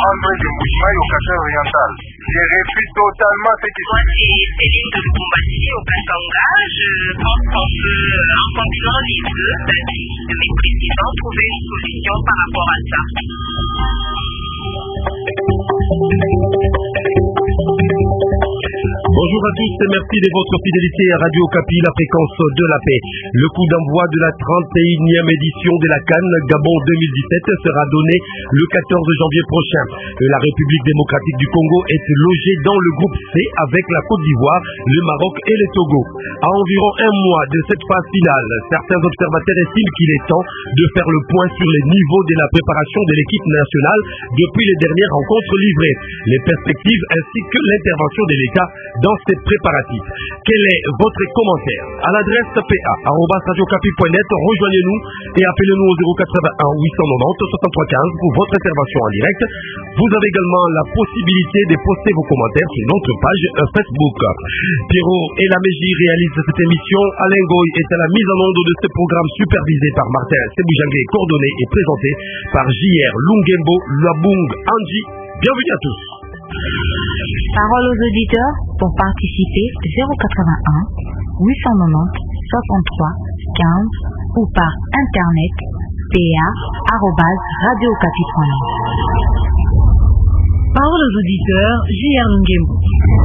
entre de Mbujimayi au Kasai oriental. Je refuse totalement ce qui se passe. Moi, c'est Céline de Lukumbasi au Katanga. Je pense qu'on peut, en continuant les deux avis de mes présidents, trouver une solution par rapport à ça. Bonjour à tous et merci de votre fidélité à Radio Okapi, la fréquence de la paix. Le coup d'envoi de la 31e édition de la CAN Gabon 2017 sera donné le 14 janvier prochain. La République démocratique du Congo est logée dans le groupe C avec la Côte d'Ivoire, le Maroc et le Togo. À environ un mois de cette phase finale, certains observateurs estiment qu'il est temps de faire le point sur les niveaux de la préparation de l'équipe nationale depuis les dernières rencontres livrées, les perspectives ainsi que l'intervention de l'État dans ces préparatifs. Quel est votre commentaire? À l'adresse pa@radiocapi.net, rejoignez-nous et appelez-nous au 081 890 6315 pour votre intervention en direct. Vous avez également la possibilité de poster vos commentaires sur notre page Facebook. Pierrot et la Mégie réalisent cette émission. Alain Goy est à la mise en onde de ce programme supervisé par Martin Seboujangue, coordonné et présenté par JR Lungembo Luabung Anji. Bienvenue à tous. Parole aux auditeurs pour participer 081 890 63 15 ou par internet pa@radiocapi.net. Parole aux auditeurs JR Lungembo.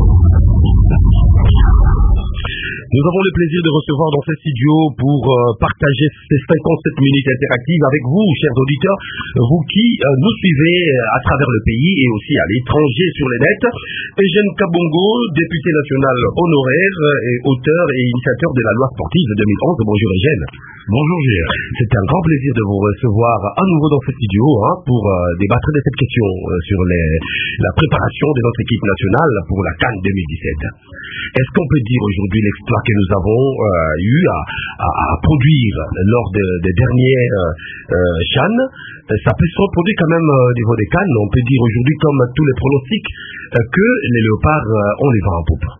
Nous avons le plaisir de recevoir dans ce studio pour partager ces 57 minutes interactives avec vous, chers auditeurs, vous qui nous suivez à travers le pays et aussi à l'étranger sur les nets. Eugène Kabongo, député national honoraire et auteur et initiateur de la loi sportive de 2011. Bonjour Eugène. Bonjour JR. C'est un grand plaisir de vous recevoir à nouveau dans ce studio pour débattre de cette question sur la préparation de notre équipe nationale pour la CAN 2017. Est-ce qu'on peut dire aujourd'hui l'exploit que nous avons eu à produire lors des derniers CHAN? Ça peut se reproduire quand même au niveau des CAN. On peut dire aujourd'hui, comme tous les pronostics, que les léopards ont les vents en poupe.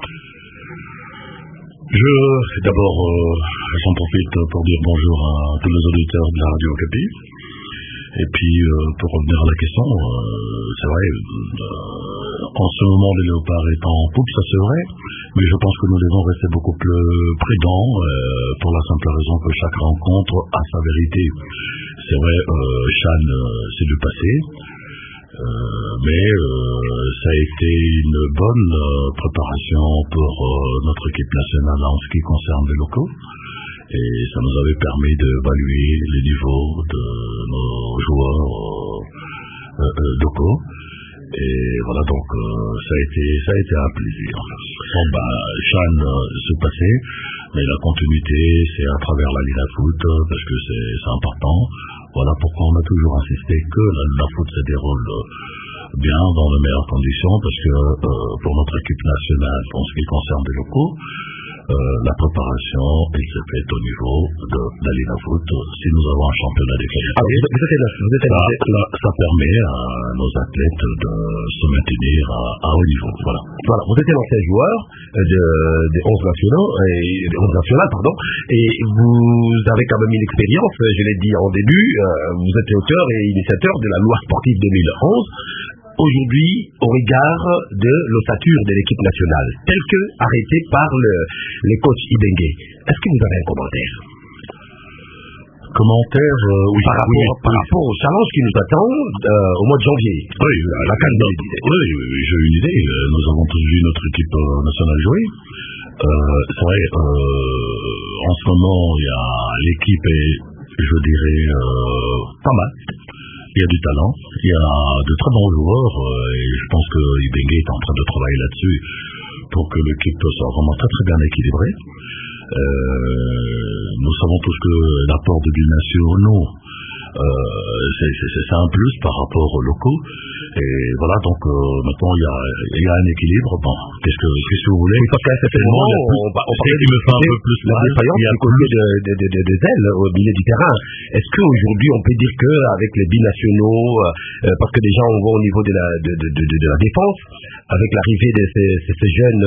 D'abord, j'en profite pour dire bonjour à tous les auditeurs de la Radio Okapi. Et puis, pour revenir à la question, c'est vrai, en ce moment, les léopards étant en poupe, ça c'est vrai, mais je pense que nous devons rester beaucoup plus prudents, pour la simple raison que chaque rencontre a sa vérité. C'est vrai, Chan, c'est du passé, mais ça a été une bonne préparation pour notre équipe nationale en ce qui concerne les locaux. Et ça nous avait permis d'évaluer les niveaux de nos joueurs locaux. Et voilà, donc ça a été un plaisir. Bon, Chan se passait, mais la continuité, c'est à travers la Ligue à foot, parce que c'est important. Voilà pourquoi on a toujours insisté que la Ligue à foot se déroule bien dans les meilleures conditions, parce que pour notre équipe nationale, en ce qui concerne les locaux, la préparation, elle se fait au niveau de la Ligue à foot. Si nous avons un championnat des qualités, ça permet à nos athlètes de se maintenir à haut niveau. Voilà. Vous êtes l'ancien joueur des 11 nationaux, et vous avez quand même une expérience, je l'ai dit en début, vous êtes auteur et initiateur de la loi sportive 2011. Aujourd'hui, au regard de l'ossature de l'équipe nationale, telle que arrêtée par les coachs Ibengue, est-ce que vous avez un commentaire? Oui, par rapport au challenge qui nous attend au mois de janvier. Oui, à la CAN 2017. Oui, j'ai une idée. Nous avons tous vu notre équipe nationale jouer. C'est vrai, en ce moment, l'équipe est, je dirais, pas mal. Il y a du talent, il y a de très bons joueurs, et je pense que Ibengue est en train de travailler là-dessus pour que l'équipe soit vraiment très très bien équilibrée. Nous savons tous que l'apport de binationaux, c'est un plus par rapport aux locaux. Et voilà, donc maintenant il y a un équilibre. Bon, qu'est-ce que vous voulez? Parce qu'à cet moment, on me fait un peu plus la défaillance du côté des ailes au milieu du terrain. Est-ce qu'aujourd'hui on peut dire qu'avec les binationaux, parce que déjà on voit au niveau de la défense, avec l'arrivée de ces jeunes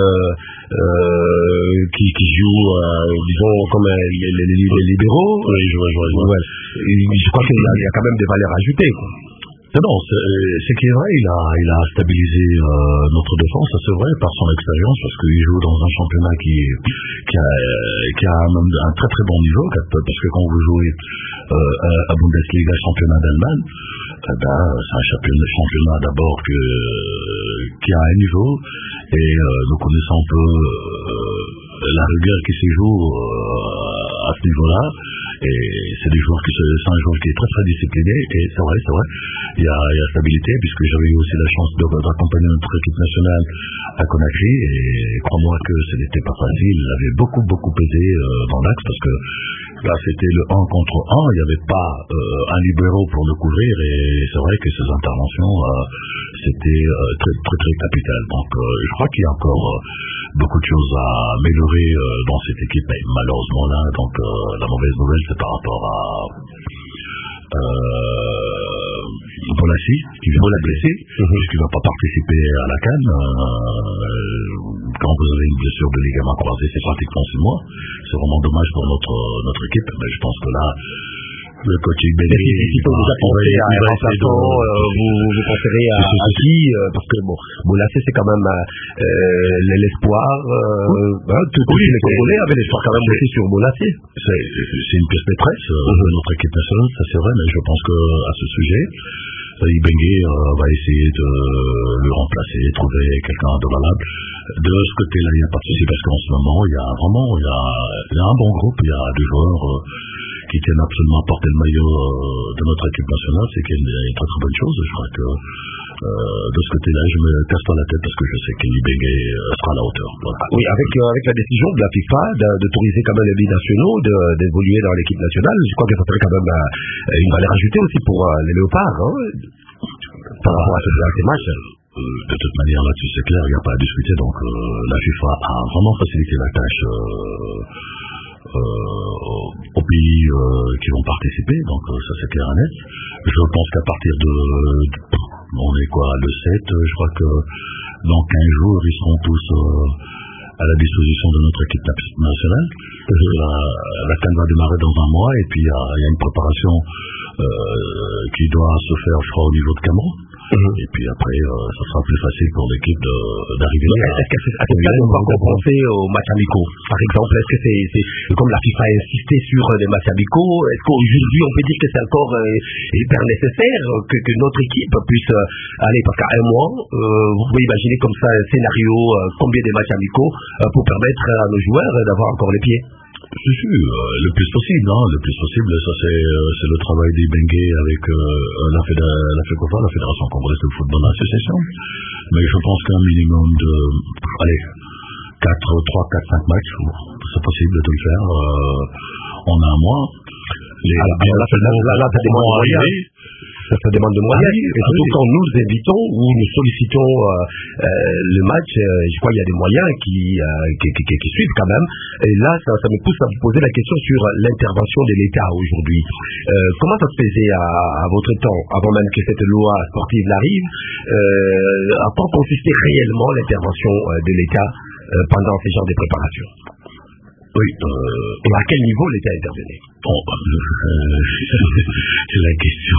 qui jouent, disons, comme les libéraux, oui, je vois. Je crois qu'il y a quand même des valeurs ajoutées. Non, c'est qui est vrai, il a stabilisé notre défense, ça c'est vrai, par son expérience, parce qu'il joue dans un championnat qui a un très très bon niveau, parce que quand vous jouez à Bundesliga, championnat d'Allemagne, c'est un championnat d'abord qui a un niveau, et nous connaissons un peu la rigueur qui se joue à ce niveau-là. Et c'est un joueur qui est très très discipliné, et c'est vrai, il y a stabilité, puisque j'avais eu aussi la chance d'accompagner notre équipe nationale à Conakry, et crois-moi que ce n'était pas facile, il avait beaucoup aidé dans l'axe, parce que là c'était le 1 contre 1, il n'y avait pas un libéro pour le couvrir, et c'est vrai que ces interventions c'était très capital. Donc je crois qu'il y a encore beaucoup de choses à améliorer dans cette équipe, et malheureusement là, donc la mauvaise nouvelle c'est par rapport à Bolassi, qui vient de blessé, puisqu'il ne va pas participer à la CAN. Quand vous avez une blessure de ligament croisé, c'est pratiquement 6 mois. C'est vraiment dommage pour notre équipe, mais je pense que là, le coaching Benny, si vous pensez à un remplaçant, vous penserez à qui, parce que bon, Bolassi c'est quand même l'espoir, tous les Congolais avaient l'espoir quand même aussi sur Bolassi. C'est une pièce maîtresse de notre équipe nationale, ça c'est vrai, mais je pense que à ce sujet, Ibenge va essayer de le remplacer, trouver quelqu'un de valable. De ce côté-là, il n'y a pas de souci, parce qu'en ce moment, il y a un bon groupe, il y a des joueurs qui tiennent absolument à porter le maillot de notre équipe nationale, c'est qu'il y a une très bonne chose. Je crois que de ce côté-là, je me casse pas la tête, parce que je sais qu'Ibenge sera à la hauteur. Voilà. Oui, avec la décision de la FIFA d'autoriser quand même les binationaux d'évoluer dans l'équipe nationale, je crois que ça serait quand même une valeur ajoutée aussi pour les Léopards, hein, par rapport à ces matchs. De toute manière, là-dessus, c'est clair, il n'y a pas à discuter. Donc, la FIFA a vraiment facilité la tâche aux pays qui vont participer. Donc, ça, c'est clair et net. Je pense qu'à partir on est quoi, le 7, je crois que dans 15 jours, ils seront tous à la disposition de notre équipe nationale. La CAN va démarrer dans un mois, et puis il y a une préparation qui doit se faire, je crois, au niveau de Cameroun. Et puis après, ça sera plus facile pour l'équipe d'arriver là. Est-ce qu'à ce stade, on va encore penser aux matchs amicaux, par exemple? Est-ce que c'est comme la FIFA a insisté sur les matchs amicaux, est-ce qu'aujourd'hui on peut dire que c'est encore hyper nécessaire que notre équipe puisse aller, parce qu'à un mois, vous pouvez imaginer comme ça un scénario, combien de matchs amicaux pour permettre à nos joueurs d'avoir encore les pieds? Le plus possible, hein, le plus possible, ça c'est le travail d'Ibenge avec la FECOFA, la Fédération Congolaise de Football Association. Mais je pense qu'un minimum de 3, 4, 5 matchs, c'est possible de le faire en un mois. Ça demande de moyens, et surtout quand nous invitons ou nous sollicitons le match, je crois qu'il y a des moyens qui suivent quand même. Et là, ça me pousse à vous poser la question sur l'intervention de l'État aujourd'hui. Comment ça se faisait à votre temps, avant même que cette loi sportive n'arrive, à quoi consistait réellement l'intervention de l'État pendant ces genres de préparations? Oui, et à quel niveau l'État intervenait? C'est la question.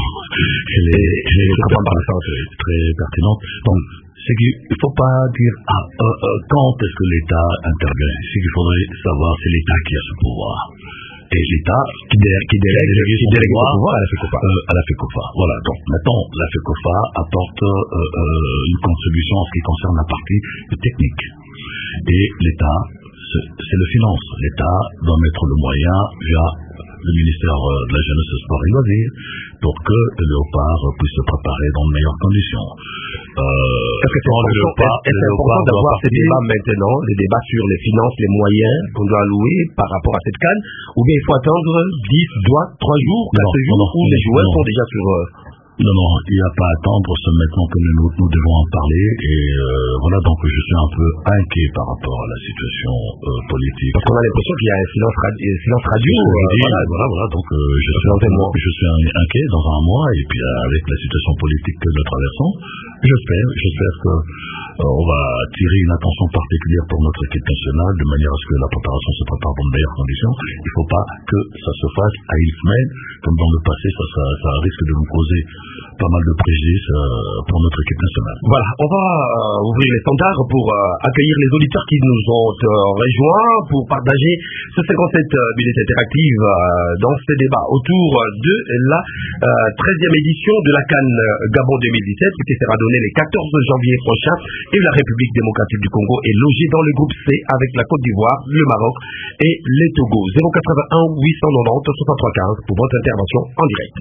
Très pertinente. Donc, c'est qu'il ne faut pas dire quand est-ce que l'État intervient. C'est qu'il faudrait savoir c'est l'État qui a ce pouvoir. Et l'État qui délègue le pouvoir à la FECOFA. Voilà. Donc maintenant, la FECOFA apporte une contribution en ce qui concerne la partie technique. Et l'État, c'est le finance. L'État doit mettre le moyen via le ministère de la Jeunesse, Sport et Loisirs pour que le Léopard puisse se préparer dans de meilleures conditions. Est-ce que c'est important d'avoir ces débats maintenant, les débats sur les finances, les moyens qu'on doit allouer par rapport à cette CAN, ou bien il faut attendre 10, 3 jours, 4 jours, où les joueurs sont déjà sur... Non, il n'y a pas à attendre, c'est maintenant que nous devons en parler, et voilà, donc je suis un peu inquiet par rapport à la situation politique. Parce qu'on a l'impression qu'il y a un silence radio. Voilà, donc je suis inquiet dans un mois, et puis avec la situation politique que nous traversons, j'espère que on va tirer une attention particulière pour notre équipe nationale, de manière à ce que la préparation se prépare dans de meilleures conditions. Il ne faut pas que ça se fasse à une semaine, comme dans le passé, ça risque de nous causer pas mal de préjudice pour notre équipe nationale. Voilà, on va ouvrir les standards pour accueillir les auditeurs qui nous ont rejoints pour partager ce 57 minutes interactives dans ce débat autour de la 13e édition de la CAN Gabon 2017 qui sera donnée le 14 janvier prochain, et la République démocratique du Congo est logée dans le groupe C avec la Côte d'Ivoire, le Maroc et les Togo. 081 890 63 15 pour votre intervention en direct.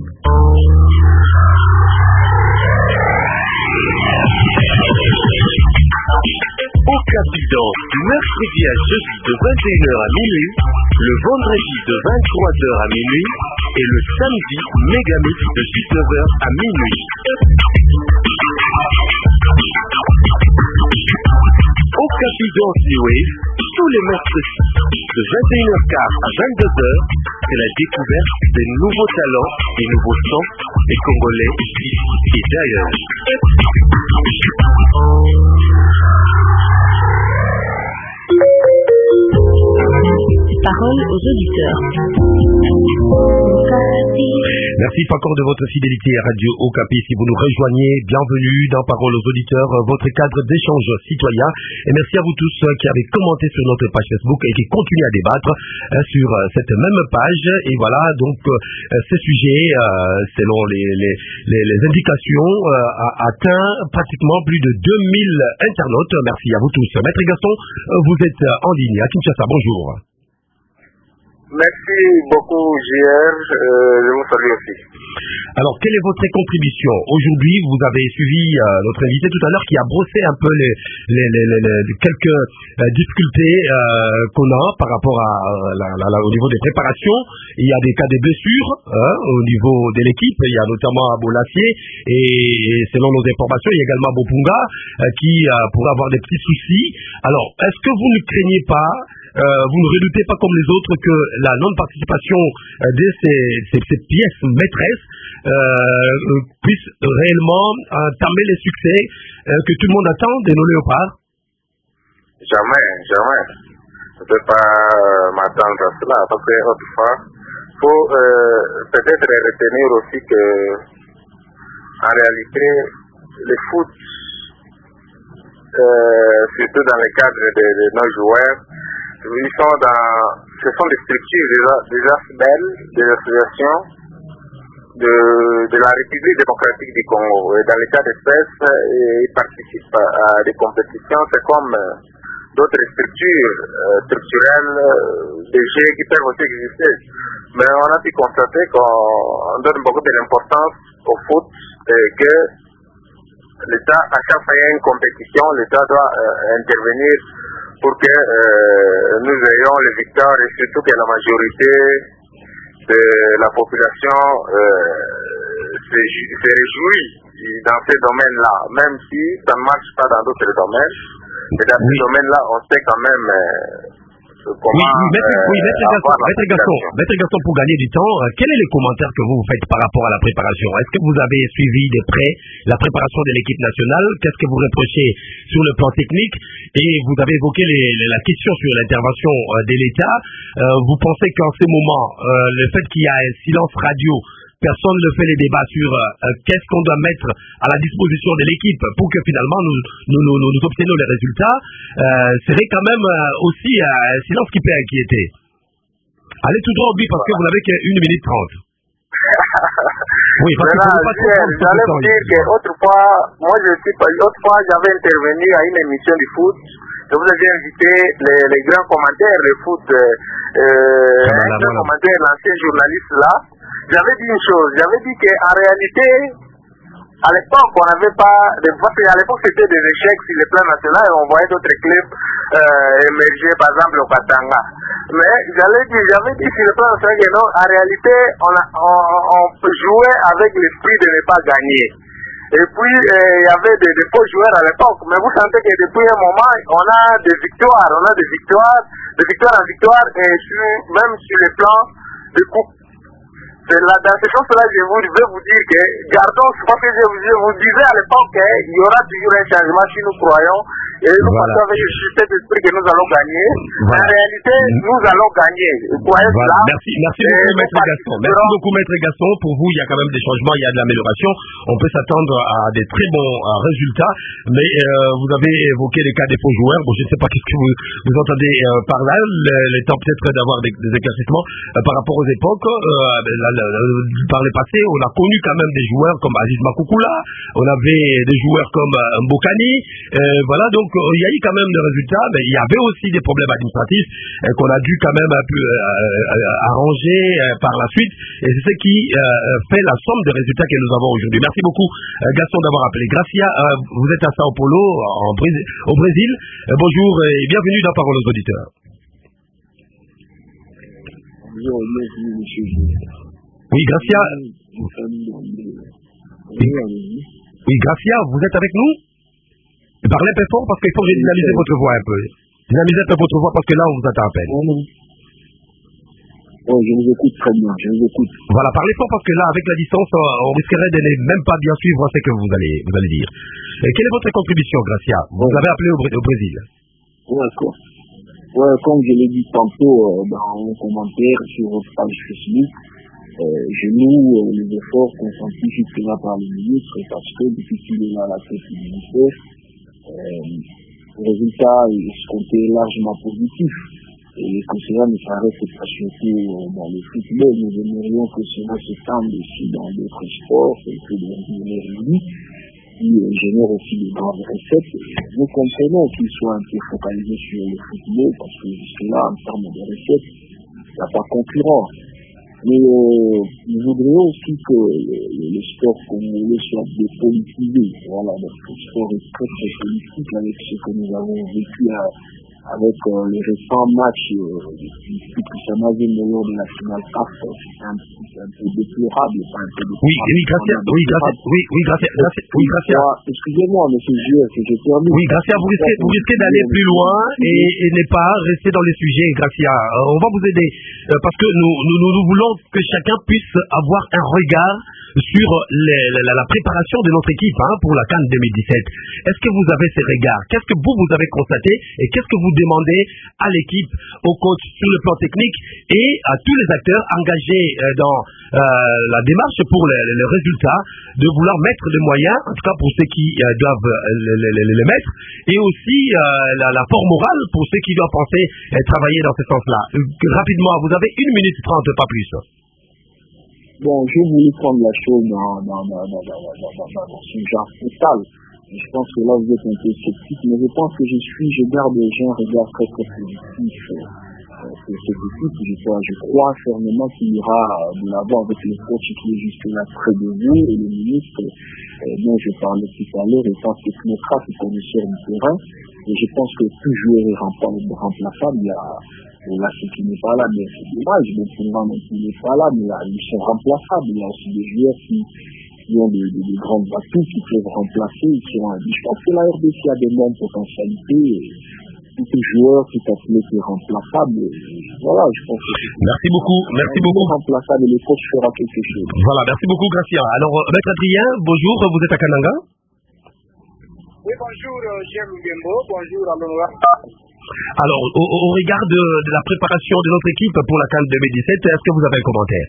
Au Capidon, du mercredi à jeudi de 21h à minuit, le vendredi de 23h à minuit et le samedi Mégamix de 19h à minuit. Au Capidon Seawave, tous les mercredis, de 21h15 à 22h, c'est la découverte des nouveaux talents, des nouveaux sons, des Congolais ici et d'ailleurs. Parole aux auditeurs. Merci encore de votre fidélité à Radio Okapi. Si vous nous rejoignez, bienvenue dans Parole aux auditeurs, votre cadre d'échange citoyen. Et merci à vous tous qui avez commenté sur notre page Facebook et qui continuent à débattre sur cette même page. Et voilà, donc ce sujet, selon les indications, a atteint pratiquement plus de 2000 internautes. Merci à vous tous. Maître Gaston, vous êtes en ligne à Kinshasa. Bonjour. Merci beaucoup, JR. Je vous salue aussi. Alors, quelle est votre contribution? Aujourd'hui, vous avez suivi notre invité tout à l'heure qui a brossé un peu quelques difficultés qu'on a par rapport au niveau des préparations. Il y a des cas de blessures au niveau de l'équipe. Il y a notamment Bolassier et selon nos informations, il y a également Bopunga qui pourrait avoir des petits soucis. Alors, est-ce que vous ne craignez pas, vous ne redoutez pas comme les autres que la non-participation de ces pièces maîtresses puisse réellement entamer les succès que tout le monde attend de nos léopards? Jamais. Je ne peux pas m'attendre à cela, parce que autrefois, il faut peut-être retenir aussi que, en réalité, le foot, surtout dans le cadre de nos joueurs, ce sont des structures déjà belles, des associations de la République démocratique du Congo. Et dans le cas d'espèce, ils participent à des compétitions. C'est comme d'autres structures structurelles, des jeux qui peuvent aussi exister. Mais on a pu constater qu'on donne beaucoup de l'importance au foot et que l'État, à chaque fois qu'il y a une compétition, l'État doit intervenir pour que nous ayons les victoires et surtout que la majorité de la population se réjouit dans ces domaines-là, même si ça ne marche pas dans d'autres domaines. Mais dans ces domaines-là, on sait quand même comment... Maître Gaston, pour gagner du temps, quel est le commentaire que vous faites par rapport à la préparation? Est-ce que vous avez suivi de près la préparation de l'équipe nationale? Qu'est-ce que vous reprochez sur le plan technique? Et vous avez évoqué la question sur l'intervention de l'État. Vous pensez qu'en ce moment, le fait qu'il y a un silence radio, personne ne fait les débats sur qu'est-ce qu'on doit mettre à la disposition de l'équipe pour que finalement nous obtenions les résultats, serait quand même aussi un silence qui peut inquiéter. Allez tout droit au but parce que vous n'avez qu'1 minute 30. Oui, parce que j'allais vous dire qu'autrefois, autrefois j'avais intervenu à une émission du foot. Je vous avais invité les grands commentaires, le foot, un grand commentaire, l'ancien journaliste là. J'avais dit une chose, j'avais dit qu'en réalité, à l'époque, on n'avait pas, parce qu'à l'époque c'était des échecs sur le plan national et on voyait d'autres clubs émerger, par exemple au Katanga. Mais j'avais dit sur le plan national que non, en réalité, on jouait avec l'esprit de ne pas gagner. Et puis, il y avait des faux joueurs à l'époque, mais vous sentez que depuis un moment, on a des victoires de victoire en victoire, et même sur le plan de coupe. Dans ces choses-là, je vais vous dire que, gardons, parce que je vous disais à l'époque qu'il y aura toujours un changement si nous croyons, Et nous pensons avec cet esprit que nous allons gagner. En réalité, nous allons gagner. Merci beaucoup, Maître Gaston. Merci beaucoup, Maître Gaston. Pour vous, il y a quand même des changements, il y a de l'amélioration. On peut s'attendre à des très bons résultats. Mais vous avez évoqué les cas des faux joueurs. Bon, je ne sais pas qu'est-ce que vous entendez par là. Les temps peut-être d'avoir des éclaircissements par rapport aux époques. Par le passé, on a connu quand même des joueurs comme Aziz Makoukoula. On avait des joueurs comme Mbokani. Voilà, donc il y a eu quand même des résultats, mais il y avait aussi des problèmes administratifs qu'on a dû quand même un peu arranger par la suite. Et c'est ce qui fait la somme des résultats que nous avons aujourd'hui. Merci beaucoup, Gaston, d'avoir appelé. Gracia, vous êtes à Sao Paulo, au Brésil. Bonjour et bienvenue dans Parole aux auditeurs. Oui, Gracia. Oui, Gracia, vous êtes avec nous? Parlez un peu fort parce qu'il faut dynamiser votre voix un peu. Dynamisez un peu votre voix parce que là, on vous attend à peine. Oh, je vous écoute très bien, je vous écoute. Voilà, parlez fort parce que là, avec la distance, on risquerait de même pas bien suivre ce que vous allez dire. Et quelle est votre contribution, Gracia? Vous avez appelé au Brésil. D'accord. Ouais, comme je l'ai dit tantôt dans mon commentaire sur votre page Facebook, je loue les efforts consentis jusque-là par le ministre parce que depuis qu'il est là à la tête du ministère, le résultat est escompté largement positif. Et que cela ne s'arrête pas surtout dans le football. Nous aimerions que cela s'étende aussi dans d'autres sports, et que les qui génèrent aussi de grandes recettes. Nous comprenons qu'ils soient un peu focalisés sur le football, parce que jusque-là, en termes de recettes, il n'y a pas concurrent. Mais nous voudrions aussi que le sport congolais soit dépolitisé. Voilà, donc le sport est très très politique avec ce que nous avons vécu avec les récents matchs du Samazé lors de la finale CAF. C'est un peu déplorable. Gracia. Excusez-moi, monsieur Gier, que je termine. Oui, Gracia, vous risquez d'aller plus loin et ne pas rester dans les sujets, Gracia. On va vous aider parce que nous voulons que chacun puisse avoir un regard sur la préparation de notre équipe pour la CAN 2017. Est-ce que vous avez ces regards? Qu'est-ce que vous avez constaté et qu'est-ce que vous demandez à l'équipe, au coach sur le plan technique et à tous les acteurs engagés dans la démarche pour les résultats, de vouloir mettre des moyens, en tout cas pour ceux qui doivent les mettre, et aussi la force morale pour ceux qui doivent penser travailler dans ce sens-là. Rapidement, vous avez 1 minute 30, pas plus. Bon, je voulais prendre la chose dans ce genre total. Je pense que là, vous êtes un peu sceptique, mais je pense que je garde un regard très très positif sur cette équipe. Je crois fermement qu'il y aura de l'avant avec le coach qui est jusque-là près de vous et le ministre dont je parlais tout à l'heure étant technocrate et connaisseur du terrain. Et je pense que tout joueur est remplaçable. Il y a là, ce qui n'est pas là, mais c'est dommage, le programme n'est pas là, mais là, ils sont remplaçables. Il y a aussi des joueurs qui ont des grandes atouts qui peuvent remplacer. Je pense que la RDC a des bonnes potentialités. Tout joueur, tout athlète est remplaçable. Voilà, je pense que merci beaucoup. Remplaçable et le coach fera quelque chose. Voilà, merci beaucoup, Gracia. Alors, Maître Adrien, bonjour, vous êtes à Kananga? Oui, bonjour, cher Lugembo, bonjour à l'honorable. Alors, au regard de la préparation de notre équipe pour la CAN 2017, est-ce que vous avez un commentaire?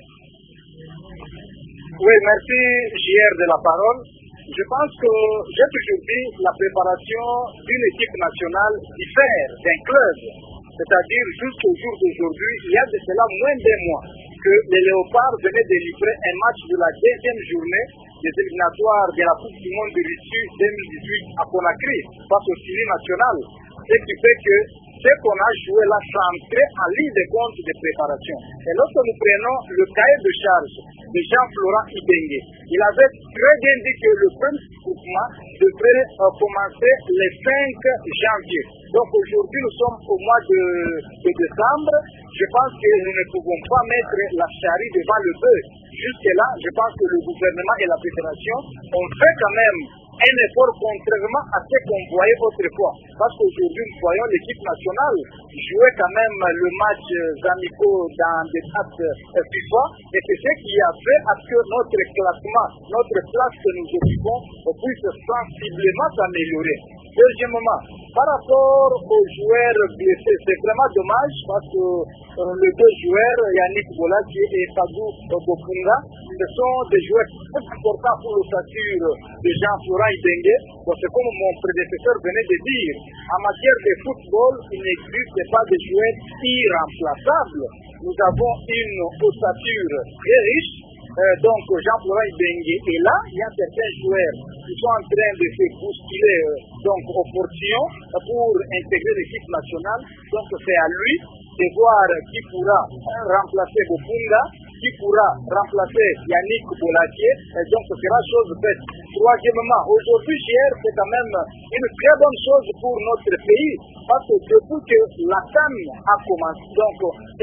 Oui, merci, JR de la parole. Je pense que j'ai toujours dit la préparation d'une équipe nationale diffère d'un club. C'est-à-dire, jusqu'au jour d'aujourd'hui, il y a de cela moins d'un mois que les Léopards venaient de livrer un match de la deuxième journée des éliminatoires de la Coupe du Monde de Russie 2018 à Conakry face au Chili national. Ce qui fait que ce qu'on a joué là, c'est entré en ligne de compte de préparation. Et lorsque nous prenons le cahier de charge de Jean-Florent Ibengue, il avait très bien dit que le premier groupement devrait commencer le 5 janvier. Donc aujourd'hui, nous sommes au mois de décembre. Je pense que nous ne pouvons pas mettre la charrue devant le bœuf. Jusque-là, je pense que le gouvernement et la fédération ont fait quand même un effort contrairement à ce qu'on voyait autrefois. Parce qu'aujourd'hui, nous voyons l'équipe nationale jouer quand même le match amicaux dans des dates FIFA, et c'est ce qui a fait à ce que notre classement, notre place que nous occupons puisse sensiblement s'améliorer. Deuxièmement, par rapport aux joueurs blessés, c'est vraiment dommage parce que les deux joueurs, Yannick Bolaki et Fadou Bopunga, ce sont des joueurs très importants pour l'ossature de Jean-Florent Ibenge. Donc c'est comme mon prédécesseur venait de dire, en matière de football, il n'existe pas de joueurs irremplaçables. Nous avons une ossature très riche. Donc Jean-Florent Ibenge est là, il y a certains joueurs qui sont en train de se bousculer donc au portillon pour intégrer l'équipe nationale. Donc c'est à lui de voir qui pourra remplacer Bopunga, qui pourra remplacer Yannick Bolakié, et donc ce sera chose faite. Troisièmement, aujourd'hui JR c'est quand même une très bonne chose pour notre pays, parce que depuis que la CAN a commencé, donc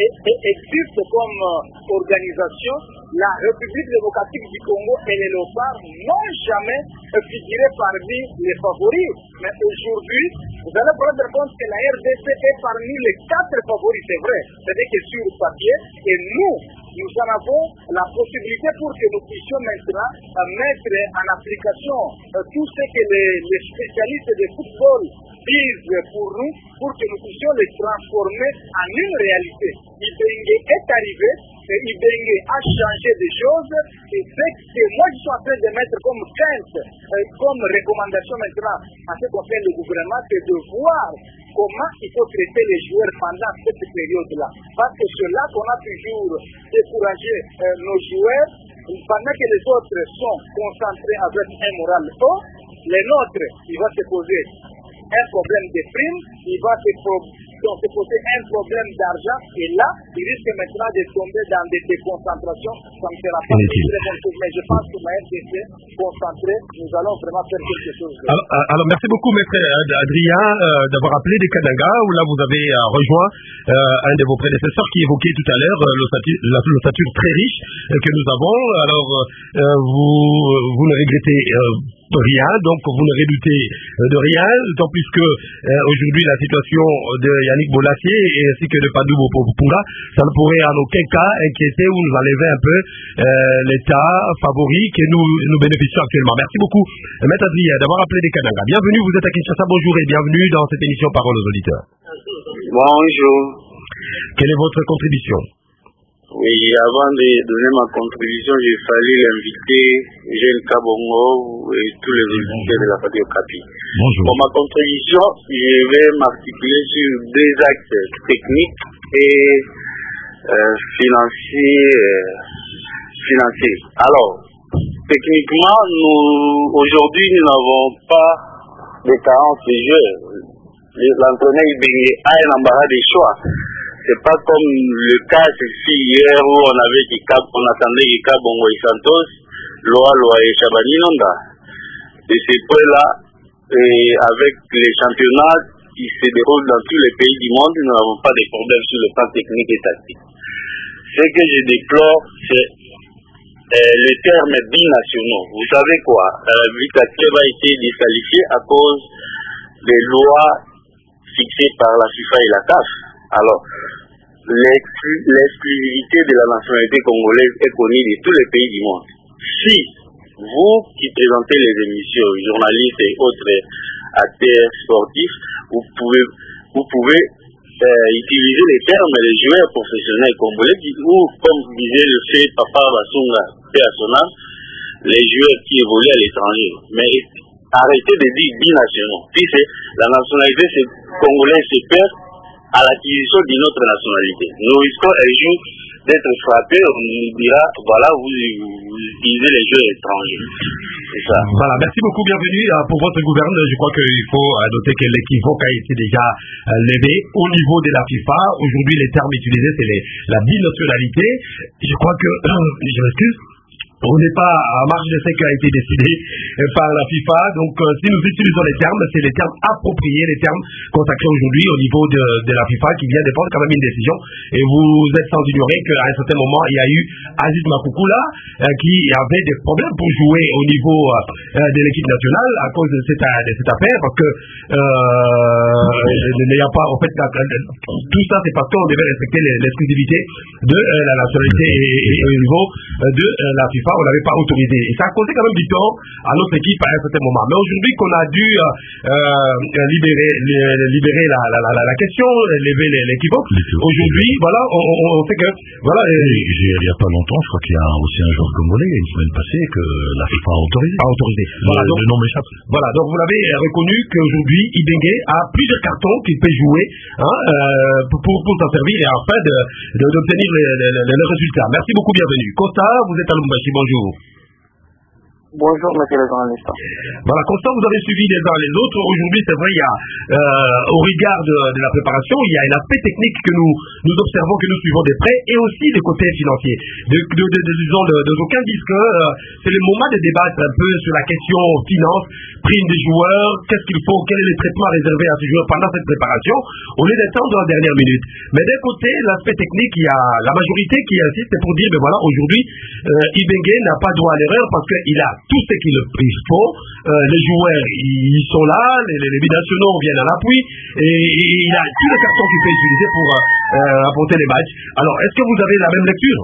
existe comme organisation, la République démocratique du Congo et les Léopards n'ont jamais figuré parmi les favoris. Mais aujourd'hui, vous allez prendre compte que la RDC est parmi les 4 favoris, c'est vrai, c'est-à-dire que sur papier, et nous en avons la possibilité pour que nous puissions maintenant mettre en application tout ce que les spécialistes de football disent pour nous, pour que nous puissions les transformer en une réalité. Ibenge est arrivé, et Ibenge a changé des choses, et c'est que moi je suis en train de mettre comme crainte, comme recommandation maintenant à ce qu'on fait le gouvernement, c'est de voir comment il faut traiter les joueurs pendant cette période-là. Parce que c'est là qu'on a toujours découragé nos joueurs, pendant que les autres sont concentrés avec un moral haut, les nôtres, il va se poser un problème de prime, il va se poser un problème d'argent, et là, il risque maintenant de tomber dans des déconcentrations. Ça ne sera pas une très bonne chose, mais je pense que ma RDC concentrée, nous allons vraiment faire quelque chose. Alors merci beaucoup, maître Adrien, d'avoir appelé des Kananga, où là vous avez rejoint un de vos prédécesseurs qui évoquait tout à l'heure l'ossature très riche que nous avons. Alors, vous ne regrettez rien, donc vous ne redoutez de rien, d'autant plus que aujourd'hui la situation de Yannick Bolakié ainsi que de Fadou Bopunga, ça ne pourrait en aucun cas inquiéter ou nous enlever un peu l'état favori que nous bénéficions actuellement. Merci beaucoup, maître Adrien, d'avoir appelé des Kananga. Bienvenue, vous êtes à Kinshasa, bonjour et bienvenue dans cette émission Parole aux auditeurs. Bonjour. Quelle est votre contribution? Oui, avant de donner ma contribution, j'ai fallu l'inviter, Jean Kabongo et tous les auditeurs de la Radio Okapi. Bonjour. Pour ma contribution, je vais m'articuler sur 2 axes techniques et financiers. Alors, techniquement, aujourd'hui, nous n'avons pas de carence de jeu. L'entraîneur a un embarras de choix. C'est pas comme le cas hier où on attendait Ika Bongo et Santos, Loa et Chabani Nonda. De ce point-là, avec les championnats qui se déroulent dans tous les pays du monde, nous n'avons pas de problème sur le plan technique et tactique. Ce que je déplore, c'est le terme binationaux. Vous savez quoi? Vita Keba a été disqualifié à cause des lois fixées par la FIFA et la CAF. Alors, l'exclusivité de la nationalité congolaise est connue de tous les pays du monde. Si vous qui présentez les émissions, journalistes et autres acteurs sportifs, vous pouvez utiliser les termes des joueurs professionnels congolais ou, comme disait le fait Papa Basunga, personnel, les joueurs qui évoluent à l'étranger. Mais arrêtez de dire binationaux. Si la nationalité congolaise se perd à l'acquisition d'une autre nationalité. Nous risquons un jour d'être frappés, on nous dira, voilà, vous utilisez les jeux étrangers. C'est ça. Voilà, merci beaucoup, bienvenue pour votre gouverneur. Je crois qu'il faut noter que l'équivoque a été déjà levé au niveau de la FIFA. Aujourd'hui, les termes utilisés, c'est la binationalité. Je crois que, je m'excuse, on n'est pas à marge de ce qui a été décidé par la FIFA. Donc, si nous utilisons les termes, c'est les termes appropriés, les termes consacrés aujourd'hui au niveau de la FIFA qui vient de prendre quand même une décision. Et vous êtes sans ignorer qu'à un certain moment, il y a eu Aziz Makoukoula qui avait des problèmes pour jouer au niveau de l'équipe nationale à cause de cette affaire, parce que il n'y a pas, en fait, tout ça, c'est parce qu'on devait respecter l'exclusivité de la nationalité et au niveau de la FIFA. On n'avait pas autorisé. Et ça a causé quand même du temps à notre équipe à un certain moment. Mais aujourd'hui qu'on a dû libérer la question, lever l'équivoque, aujourd'hui, voilà, on sait que... Voilà, il n'y a pas longtemps, je crois qu'il y a aussi un joueur congolais, une semaine passée, que la FIFA a autorisé. Voilà, donc, le nom m'échappe. Voilà, donc vous l'avez reconnu qu'aujourd'hui, Ibenge a plusieurs cartons qu'il peut jouer pour s'en servir et afin d'obtenir les résultats. Merci beaucoup, bienvenue. Costa, vous êtes à Lubumbashi, bonjour. Bonjour, monsieur le journaliste. Voilà, Constant, vous avez suivi les uns les autres. Aujourd'hui, c'est vrai, il y a, au regard de la préparation, il y a un aspect technique que nous observons, que nous suivons de près, et aussi des côtés financiers. D'aucuns disent que c'est le moment de débattre un peu sur la question finance, prime des joueurs, qu'est-ce qu'il faut, quel est le traitement réservé à ces joueurs pendant cette préparation, au lieu d'attendre la dernière minute. Mais d'un côté, l'aspect technique, il y a la majorité qui insiste pour dire, ben voilà, aujourd'hui, Ibenge n'a pas droit à l'erreur parce qu'il a tout ce qu'il faut, les joueurs ils sont là, les binationaux viennent à l'appui et il a tous les cartons qu'il peut utiliser pour apporter les matchs. Alors, est-ce que vous avez la même lecture?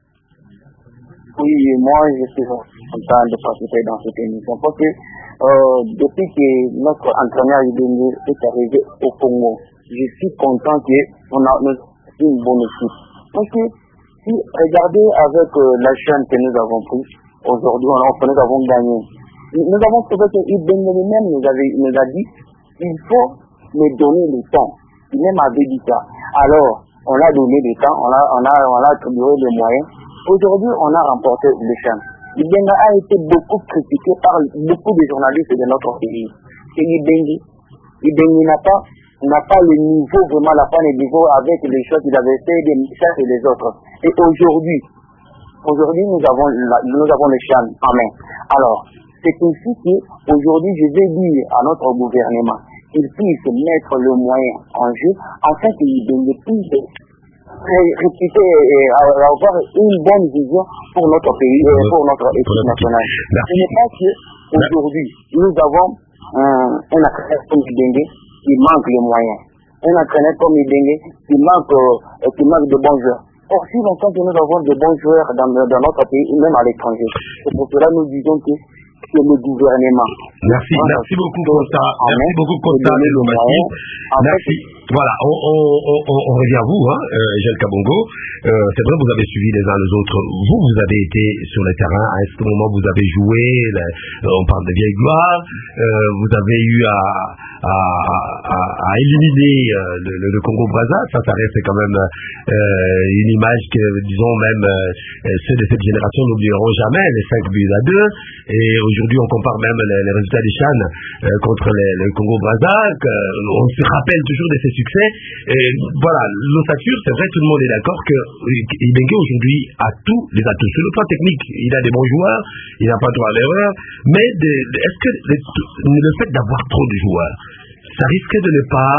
Oui, moi je suis content de participer dans cette émission parce que depuis que notre entraîneur est arrivé au Congo, je suis content qu'on a une bonne équipe. Parce que si regardez avec la chaîne que nous avons prise, aujourd'hui, nous avons gagné. Nous avons trouvé que Ibenge lui-même nous a dit il faut me donner le temps. Il même avait dit ça. Alors, on a donné le temps, on a attribué les moyens. Aujourd'hui, on a remporté le champ. Ibenge a été beaucoup critiqué par beaucoup de journalistes de notre pays. C'est Ibenge n'a pas le niveau, vraiment n'a pas le niveau avec les choses qu'il avait fait, des messages et les autres. Et aujourd'hui, nous avons le champ en main. Alors, c'est ainsi qu'aujourd'hui, je vais dire à notre gouvernement qu'il puisse mettre le moyen en jeu, afin qu'il puisse réciter et avoir une bonne vision pour notre pays et pour notre équipe nationale. Ce n'est pas qu'aujourd'hui, nous avons un entraîneur comme Ibenge qui manque les moyens. Un entraîneur comme Ibenge qui manque de bons joueurs. Or, si longtemps que nous avons de bons joueurs dans notre pays, et même à l'étranger. C'est pour cela que nous disons que c'est le gouvernement. Merci beaucoup, Costa. Merci beaucoup, Costa. Merci. Voilà, on revient à vous, Gel Kabongo. C'est vrai, vous avez suivi les uns les autres. Vous avez été sur le terrain. À ce moment, vous avez joué. On parle de vieille gloire. Vous avez eu à éliminer le Congo-Brazza. Ça reste quand même une image que, disons même, ceux de cette génération n'oublieront jamais, les 5 buts à 2. Et aujourd'hui, on compare même les résultats des CHAN contre le Congo-Brazza. On se rappelle toujours de ces succès. Et voilà, l'ossature, c'est vrai, tout le monde est d'accord que Ibenge aujourd'hui a tous les atouts. Sur le plan technique, il a des bons joueurs, il n'a pas droit à l'erreur. Mais est-ce que le fait d'avoir trop de joueurs, ça risque de ne pas,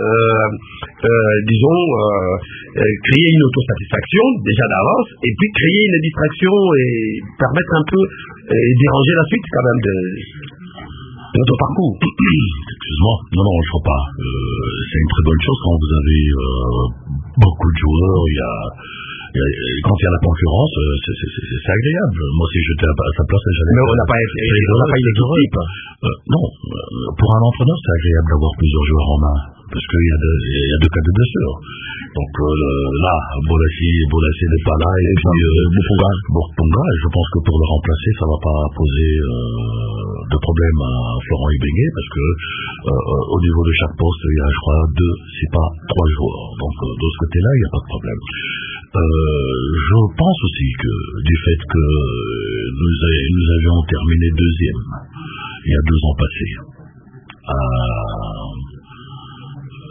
créer une autosatisfaction déjà d'avance, et puis créer une distraction et permettre un peu déranger la suite quand même de notre parcours. Excuse-moi, non, je ne crois pas. C'est une très bonne chose quand vous avez beaucoup de joueurs. Quand il y a la concurrence, c'est agréable. Moi, si j'étais à sa place, j'allais. Mais on n'a pas une équipe. Non, pour un entraîneur, c'est agréable d'avoir plusieurs joueurs en main, parce qu'il y a deux cas de blessure. Donc là, Bolassi n'est pas là, et puis Bourponga, je pense que pour le remplacer, ça ne va pas poser de problème à Florent Ibenge, parce que au niveau de chaque poste, il y a, je crois, 2, si pas 3 joueurs. Donc de ce côté-là, il n'y a pas de problème. Je pense aussi que du fait que nous avions terminé 2e il y a 2 ans passés,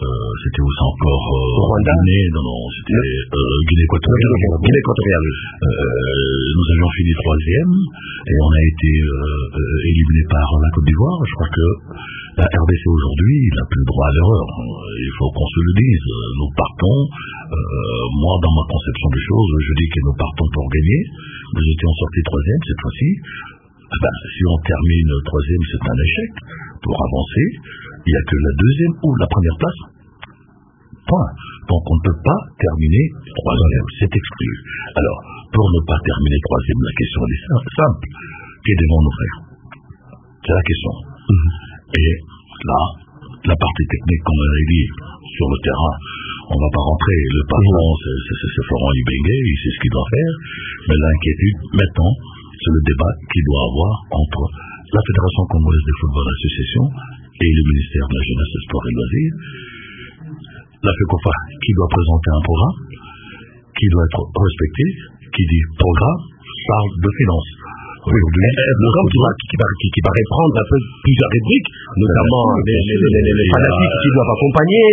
c'était aussi encore Rwanda. Guinée, non, c'était Guinée équatoriale. Nous avions fini 3e et on a été éliminé par la Côte d'Ivoire. Je crois que la RDC aujourd'hui n'a plus le droit à l'erreur. Il faut qu'on se le dise. Nous partons, moi dans ma conception des choses, je dis que nous partons pour gagner. Nous étions sortis 3e cette fois-ci. Si on termine 3e, c'est un échec. Pour avancer, il n'y a que la 2e ou la première place. Point. Donc on ne peut pas terminer 3e, c'est exclu. Alors, pour ne pas terminer 3e, la question elle est simple. Que devons-nous faire? C'est la question. Et là, la partie technique, comme on l'a dit, sur le terrain, on ne va pas rentrer. Le patron, c'est Florent Ibenge, il sait ce qu'il doit faire. Mais l'inquiétude, maintenant, c'est le débat qu'il doit avoir entre la Fédération congolaise de football association et le ministère de la Jeunesse, des Sports et Loisirs. La FECOFA qui doit présenter un programme, qui doit être respecté, qui dit programme, parle de finances. Aujourd'hui, qui va reprendre un peu plusieurs rubriques, notamment les fanatiques qui doivent accompagner,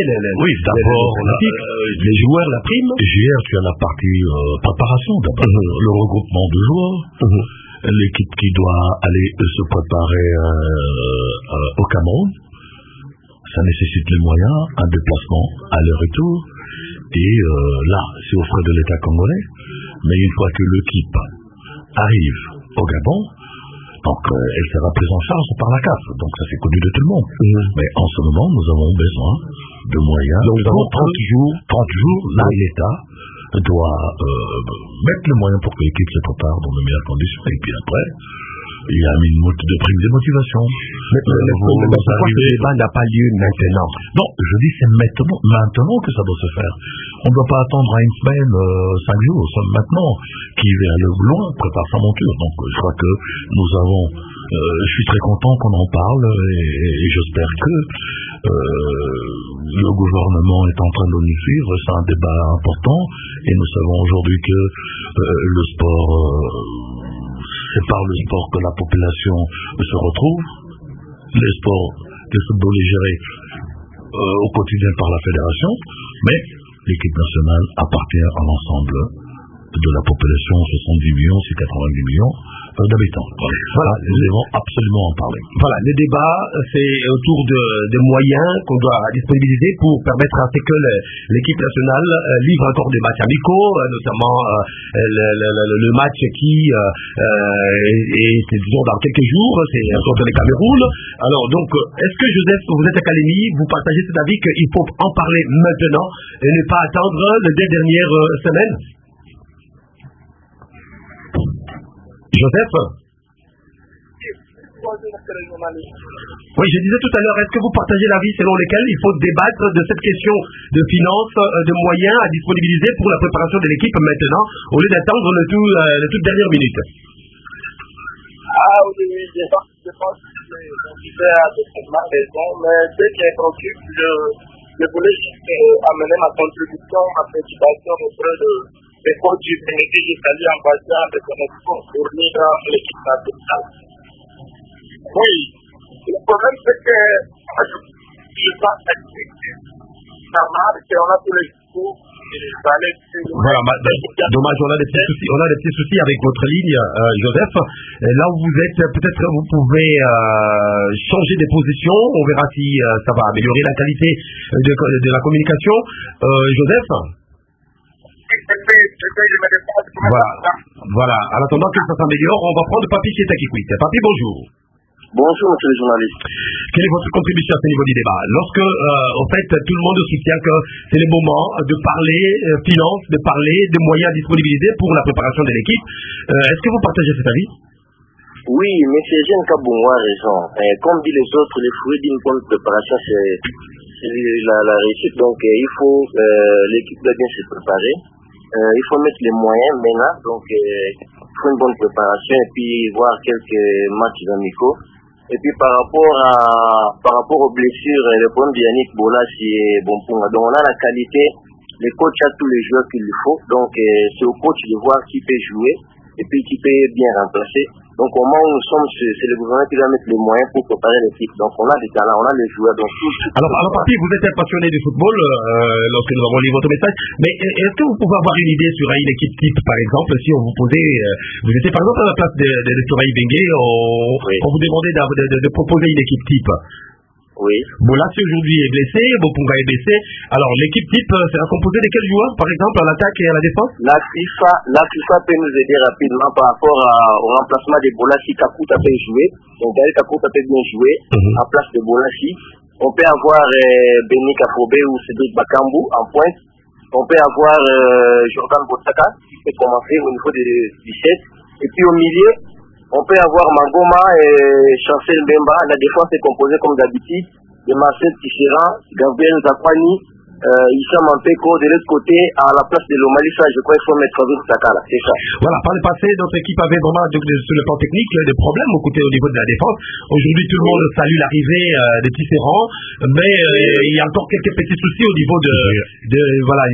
les joueurs, la prime. Hier, tu as la partie préparation, d'abord, le regroupement de joueurs, l'équipe qui doit aller se préparer au Cameroun. Ça nécessite les moyens, un déplacement, aller-retour, et là, c'est aux frais de l'État congolais. Mais une fois que l'équipe arrive au Gabon, donc elle sera prise en charge par la CAF. Donc ça c'est connu de tout le monde. Mais en ce moment, nous avons besoin de moyens. Donc nous avons 30 jours, là l'État doit mettre les moyens pour que l'équipe se prépare dans de meilleures conditions. Et puis après, il y a une de prime de motivation. Mais pourquoi ce débat n'a pas lieu maintenant? Non, je dis c'est maintenant que ça doit se faire. On ne doit pas attendre à une semaine, 5 jours. C'est maintenant qui vers le loin prépare sa monture. Donc je crois que nous avons... je suis très content qu'on en parle et j'espère que le gouvernement est en train de nous suivre. C'est un débat important et nous savons aujourd'hui que le sport... c'est par le sport que la population se retrouve. Le football est géré au quotidien par la fédération, mais l'équipe nationale appartient à l'ensemble de la population, 70 millions, c'est 90 millions d'habitants. Voilà, nous devons absolument en parler. Voilà, le débat, c'est autour des moyens qu'on doit disponibiliser pour permettre à ce que l'équipe nationale livre encore des matchs amicaux, notamment le match qui est, disons, dans quelques jours, c'est contre le Cameroun. Alors, donc, est-ce que, Joseph, vous êtes académie, vous partagez cet avis qu'il faut en parler maintenant et ne pas attendre les 2 dernières semaines? Joseph? Oui, je disais tout à l'heure, est-ce que vous partagez l'avis selon lequel il faut débattre de cette question de finances, de moyens à disponibiliser pour la préparation de l'équipe maintenant, au lieu d'attendre les toutes dernières minutes? Ah oui, je pense que tu as totalement raison, mais ce qui est préoccupant, je voulais juste amener ma contribution, ma participation auprès des coachs du bénéfice du salut ambassadeur de connexion fournir à l'équipe nationale. Oui, le problème c'est que je pense que ça marche, on a tous les coups. Voilà, dommage, on a des petits soucis avec votre ligne, Joseph. Là où vous êtes, peut-être vous pouvez changer des positions. On verra si ça va améliorer la qualité de la communication. Joseph? Voilà. En attendant que ça s'améliore, on va prendre Papi qui est à Kikwit. Papi, bonjour. Bonjour, monsieur le journaliste. Quelle est votre contribution à ce niveau du débat? Lorsque, en fait, tout le monde soutient que c'est le moment de parler finances, de parler de moyens disponibilisés pour la préparation de l'équipe, est-ce que vous partagez cet avis? Oui, mais c'est Jean Kabongo a raison. Comme dit les autres, les fruits d'une bonne préparation, c'est la réussite. Donc, il faut l'équipe doit bien se préparer. Il faut mettre les moyens maintenant. Donc, il faut une bonne préparation et puis voir quelques matchs amicaux. Et puis par rapport aux blessures, le problème de Yannick Bolassi et Bonponga. Donc on a la qualité, le coach a tous les joueurs qu'il lui faut. Donc c'est au coach de voir qui peut jouer et puis qui peut bien remplacer. Donc au moment où nous sommes, c'est le gouvernement qui doit mettre les moyens pour préparer l'équipe. Donc on a des talents, on a les joueurs. Donc, alors Papi, vous êtes un passionné du football lorsque nous avons lu votre message, mais est-ce que vous pouvez avoir une idée sur une équipe type, par exemple, si on vous posait, vous étiez par exemple à la place de Touraï Bengue, on vous demandait de proposer une équipe type. Oui. Bolassi aujourd'hui est blessé, Bopunga est blessé. Alors l'équipe type sera composée de quels joueurs, par exemple, à l'attaque et à la défense? La FIFA peut nous aider rapidement par rapport au remplacement de Bolassi. Kakuta peut jouer. Donc Gaël Kakuta peut bien jouer en place de Bolassi. On peut avoir Beni Kafobe ou Cédric Bakambu en pointe. On peut avoir Jordan Botsaka qui peut commencer au niveau du 7. Et puis au milieu, on peut avoir Mangoma et Chancel Mbemba. La défense est composée comme d'habitude de Marcel Tisserand, Gabriel Zakwani, Issa Mampeko. De l'autre côté, à la place de Lomalisa, je crois qu'il faut mettre Fabrice Sakala. C'est ça. Voilà, par le passé, notre équipe avait vraiment, sur le plan technique, des problèmes au niveau de la défense. Aujourd'hui, tout le monde salue l'arrivée de Tisserand, mais il y a encore quelques petits soucis au niveau de voilà.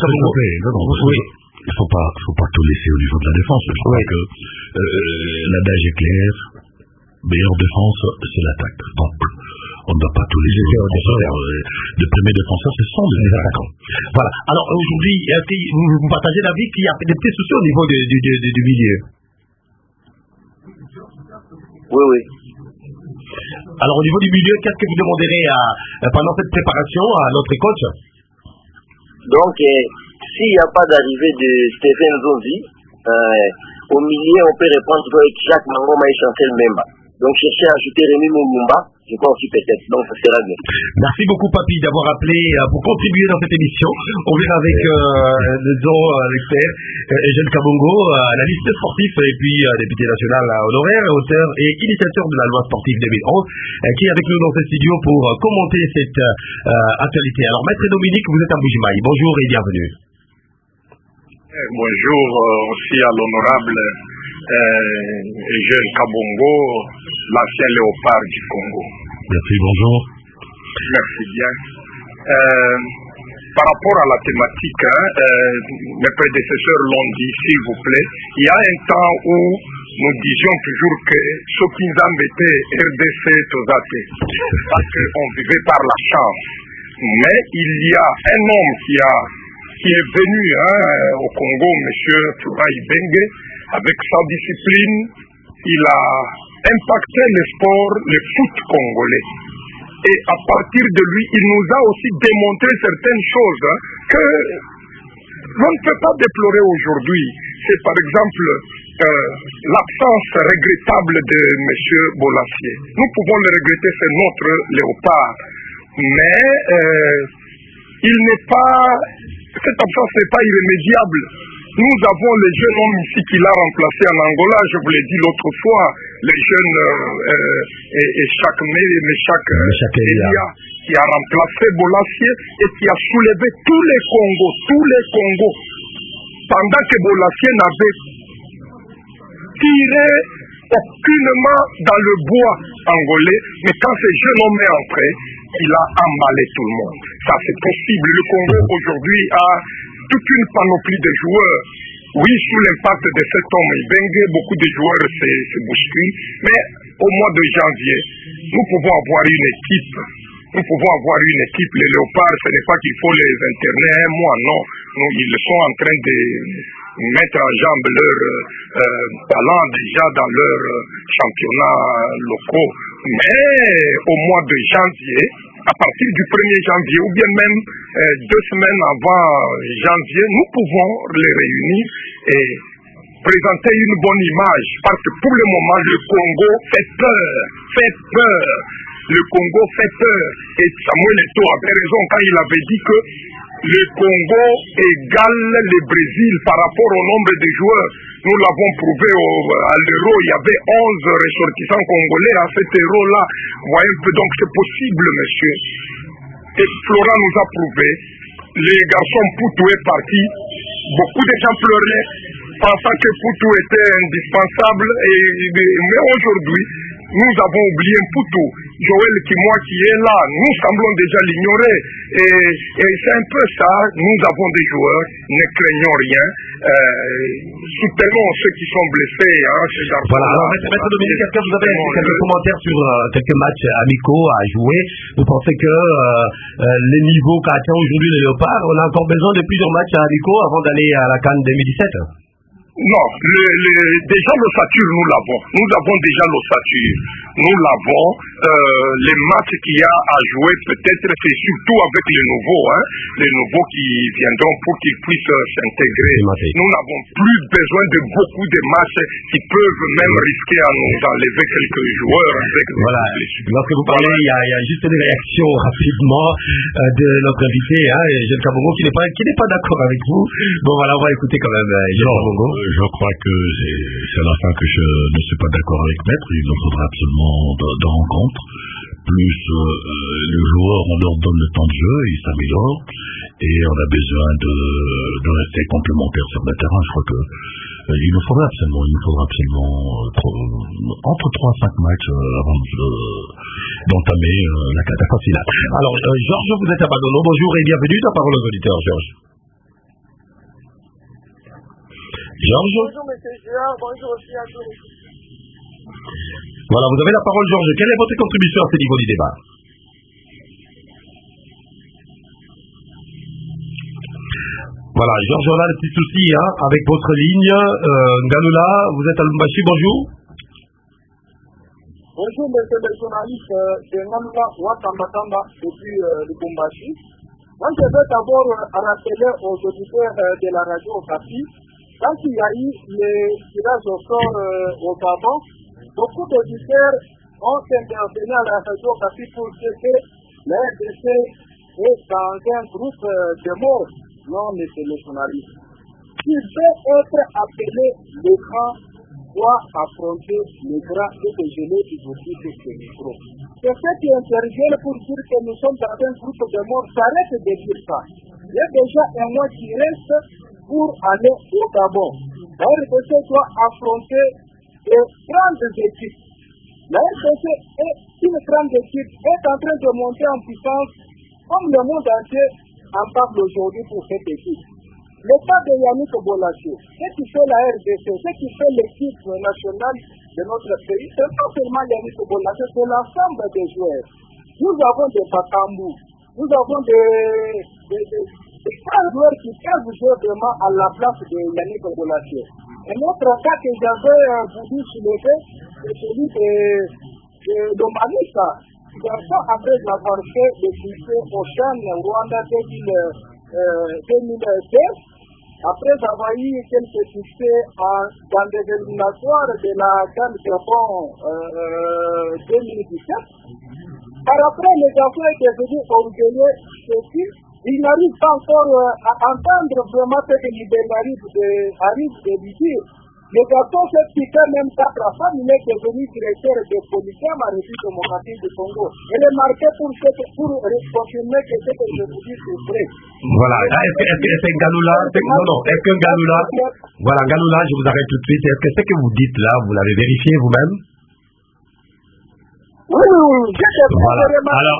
Il faut pas tout laisser au niveau de la défense. Je crois que l'adage est clair. Meilleure défense, c'est l'attaque. Donc, on ne doit pas tout laisser aux défenseurs. Le premier défenseur, ce sont les attaquants. Voilà. Alors, aujourd'hui, vous partagez l'avis qu'il y a des petits soucis au niveau du milieu. Oui. Alors, au niveau du milieu, qu'est-ce que vous demanderez pendant cette préparation à notre coach? Donc, s'il n'y a pas d'arrivée de Stephen Zonzi, au milieu, on peut répondre avec Jacques Mangoma et Chancel Mbemba. Donc, chercher à ajouter Rémi Mumumba, je crois aussi peut-être. Donc, ça sera bien. Merci beaucoup, Papi, d'avoir appelé pour contribuer dans cette émission. On verra avec l'expert Eugène Kabongo, analyste sportif et puis député national honoraire, auteur et initiateur de la loi sportive 2011, qui est avec nous dans ce studio pour commenter cette actualité. Alors, Maître Dominique, vous êtes à Bujimaï. Bonjour et bienvenue. Bonjour aussi à l'honorable Eugène Kabongo, l'ancien léopard du Congo. Merci, bonjour. Merci bien. Par rapport à la thématique, mes prédécesseurs l'ont dit, s'il vous plaît, il y a un temps où nous disions toujours que Sopinzambe était RDC Tozate, parce qu'on vivait par la chance. Mais il y a un homme qui est venu au Congo, M. Touraï Bengue, avec sa discipline, il a impacté le sport, le foot congolais. Et à partir de lui, il nous a aussi démontré certaines choses que l'on ne peut pas déplorer aujourd'hui. C'est par exemple l'absence regrettable de M. Bolassier. Nous pouvons le regretter, c'est notre léopard. Mais cette absence n'est pas irrémédiable. Nous avons les jeunes hommes ici qui l'a remplacé en Angola, je vous l'ai dit l'autre fois, les jeunes Meshak Elia, qui a remplacé Bolassier et qui a soulevé tous les Congos. Pendant que Bolassier n'avait tiré aucunement dans le bois angolais, mais quand ce jeune homme est entré, il a emballé tout le monde. Ça c'est possible. Le Congo aujourd'hui a toute une panoplie de joueurs. Oui, sous l'impact de cet homme Bengue, beaucoup de joueurs se bousculent, mais au mois de janvier, nous pouvons avoir une équipe. Les léopards, ce n'est pas qu'il faut les interner un mois, non. Ils sont en train de mettre en jambe leur talent déjà dans leurs championnats locaux. Mais au mois de janvier, à partir du 1er janvier, ou bien même 2 semaines avant janvier, nous pouvons les réunir et présenter une bonne image. Parce que pour le moment, le Congo fait peur. Le Congo fait peur. Et Samuel Eto'o avait raison quand il avait dit que le Congo égale le Brésil par rapport au nombre de joueurs. Nous l'avons prouvé à l'Euro, il y avait 11 ressortissants congolais à cet Euro-là. Vous voyez un peu, donc c'est possible, monsieur. Et Florent nous a prouvé, les garçons Poutou est parti, beaucoup de gens pleuraient, pensant que Poutou était indispensable, mais aujourd'hui, nous avons oublié Mputu, Joël Kimwa qui est là, nous semblons déjà l'ignorer. Et c'est un peu ça, nous avons des joueurs, ne craignons rien, soutenons ceux qui sont blessés. Voilà, alors Maître Dominique, est-ce que vous avez quelques commentaires sur quelques matchs amicaux à jouer? Vous pensez que les niveaux qu'a atteint aujourd'hui le Léopard, on a encore besoin de plusieurs matchs amicaux avant d'aller à la CAN 2017? Non, déjà l'ossature, nous l'avons. Nous avons déjà l'ossature. Nous l'avons. Les matchs qu'il y a à jouer, peut-être, c'est surtout avec les nouveaux qui viendront pour qu'ils puissent s'intégrer. Nous n'avons plus besoin de beaucoup de matchs qui peuvent même risquer à nous enlever quelques joueurs. Voilà. Lorsque vous parlez, il y a juste une réaction rapidement de notre invité, Jean Kabongo, qui n'est pas d'accord avec vous. Bon, voilà, on va écouter quand même Jean Kabongo. Je crois que c'est à la fin que je ne suis pas d'accord avec Maître. Il en faudra absolument de rencontres. Plus les joueurs, on leur donne le temps de jeu, ils s'améliorent. Et on a besoin de rester complémentaires sur le terrain. Je crois que il nous faudra absolument entre 3 à 5 matchs avant d'entamer la catastrophe finale. Alors, Georges, vous êtes à Badono. Bonjour et bienvenue. La parole aux auditeurs, Georges. Bonjour, monsieur Gérard. Bonjour aussi à tous. Voilà, vous avez la parole, Georges. Quelle est votre contribution à ce niveau du débat? Voilà, Georges, on a le petit souci avec votre ligne. Ngaloula, vous êtes à Lumbashi, bonjour. Bonjour, monsieur le journaliste de Ngaloula Ouattamba depuis Lumbashi. Moi, je veux d'abord rappeler aux auditeurs de la radio Okapi, quand il y a eu les tirages au sort auparavant, beaucoup d'auditeurs ont intervenu à la radio Okapi pour dire que le RDC est dans un groupe de morts. Non, monsieur le journaliste. Qui veut être appelé le grand doit affronter le grand et que je l'ai évoqué sur ce micro. C'est ceux qui interviennent pour dire que nous sommes dans un groupe de morts, s'arrête de dire ça. Il y a déjà un mois qui reste pour aller au Gabon. La RDC doit affronter de grandes équipes. La RDC est une grande équipe, est en train de monter en puissance comme le monde entier en parle aujourd'hui pour cette équipe. Le cas de Yannick Bolasie, ce qui fait la RDC, ce qui fait l'équipe nationale de notre pays, c'est pas seulement Yannick Bolasie, c'est l'ensemble des joueurs. Nous avons des Bakambu, nous avons des grands joueurs qui peuvent jouer vraiment à la place de Yannick Bolasie. Un autre cas que j'avais voulu soulever, c'est celui de Manissa. Après avoir fait le succès au Chan Rwanda 2016, après avoir eu quelques succès dans des éliminatoires de la CAN Gabon 2017, par après les garçons étaient devenus orgueilleux ils n'arrivent pas encore à entendre vraiment ce que l'Ibel arrive de lui dire. Le garçon s'est piqué même 4 femmes, il est devenu directeur de police à la République démocratique du Congo. Elle est marquée pour confirmer que ce que je vous dis c'est vrai. Voilà, est-ce que Ngaloula, voilà, Ngaloula, je vous arrête tout de suite. Est-ce que ce que vous dites là, vous l'avez vérifié vous-même? Oui. Voilà. Alors,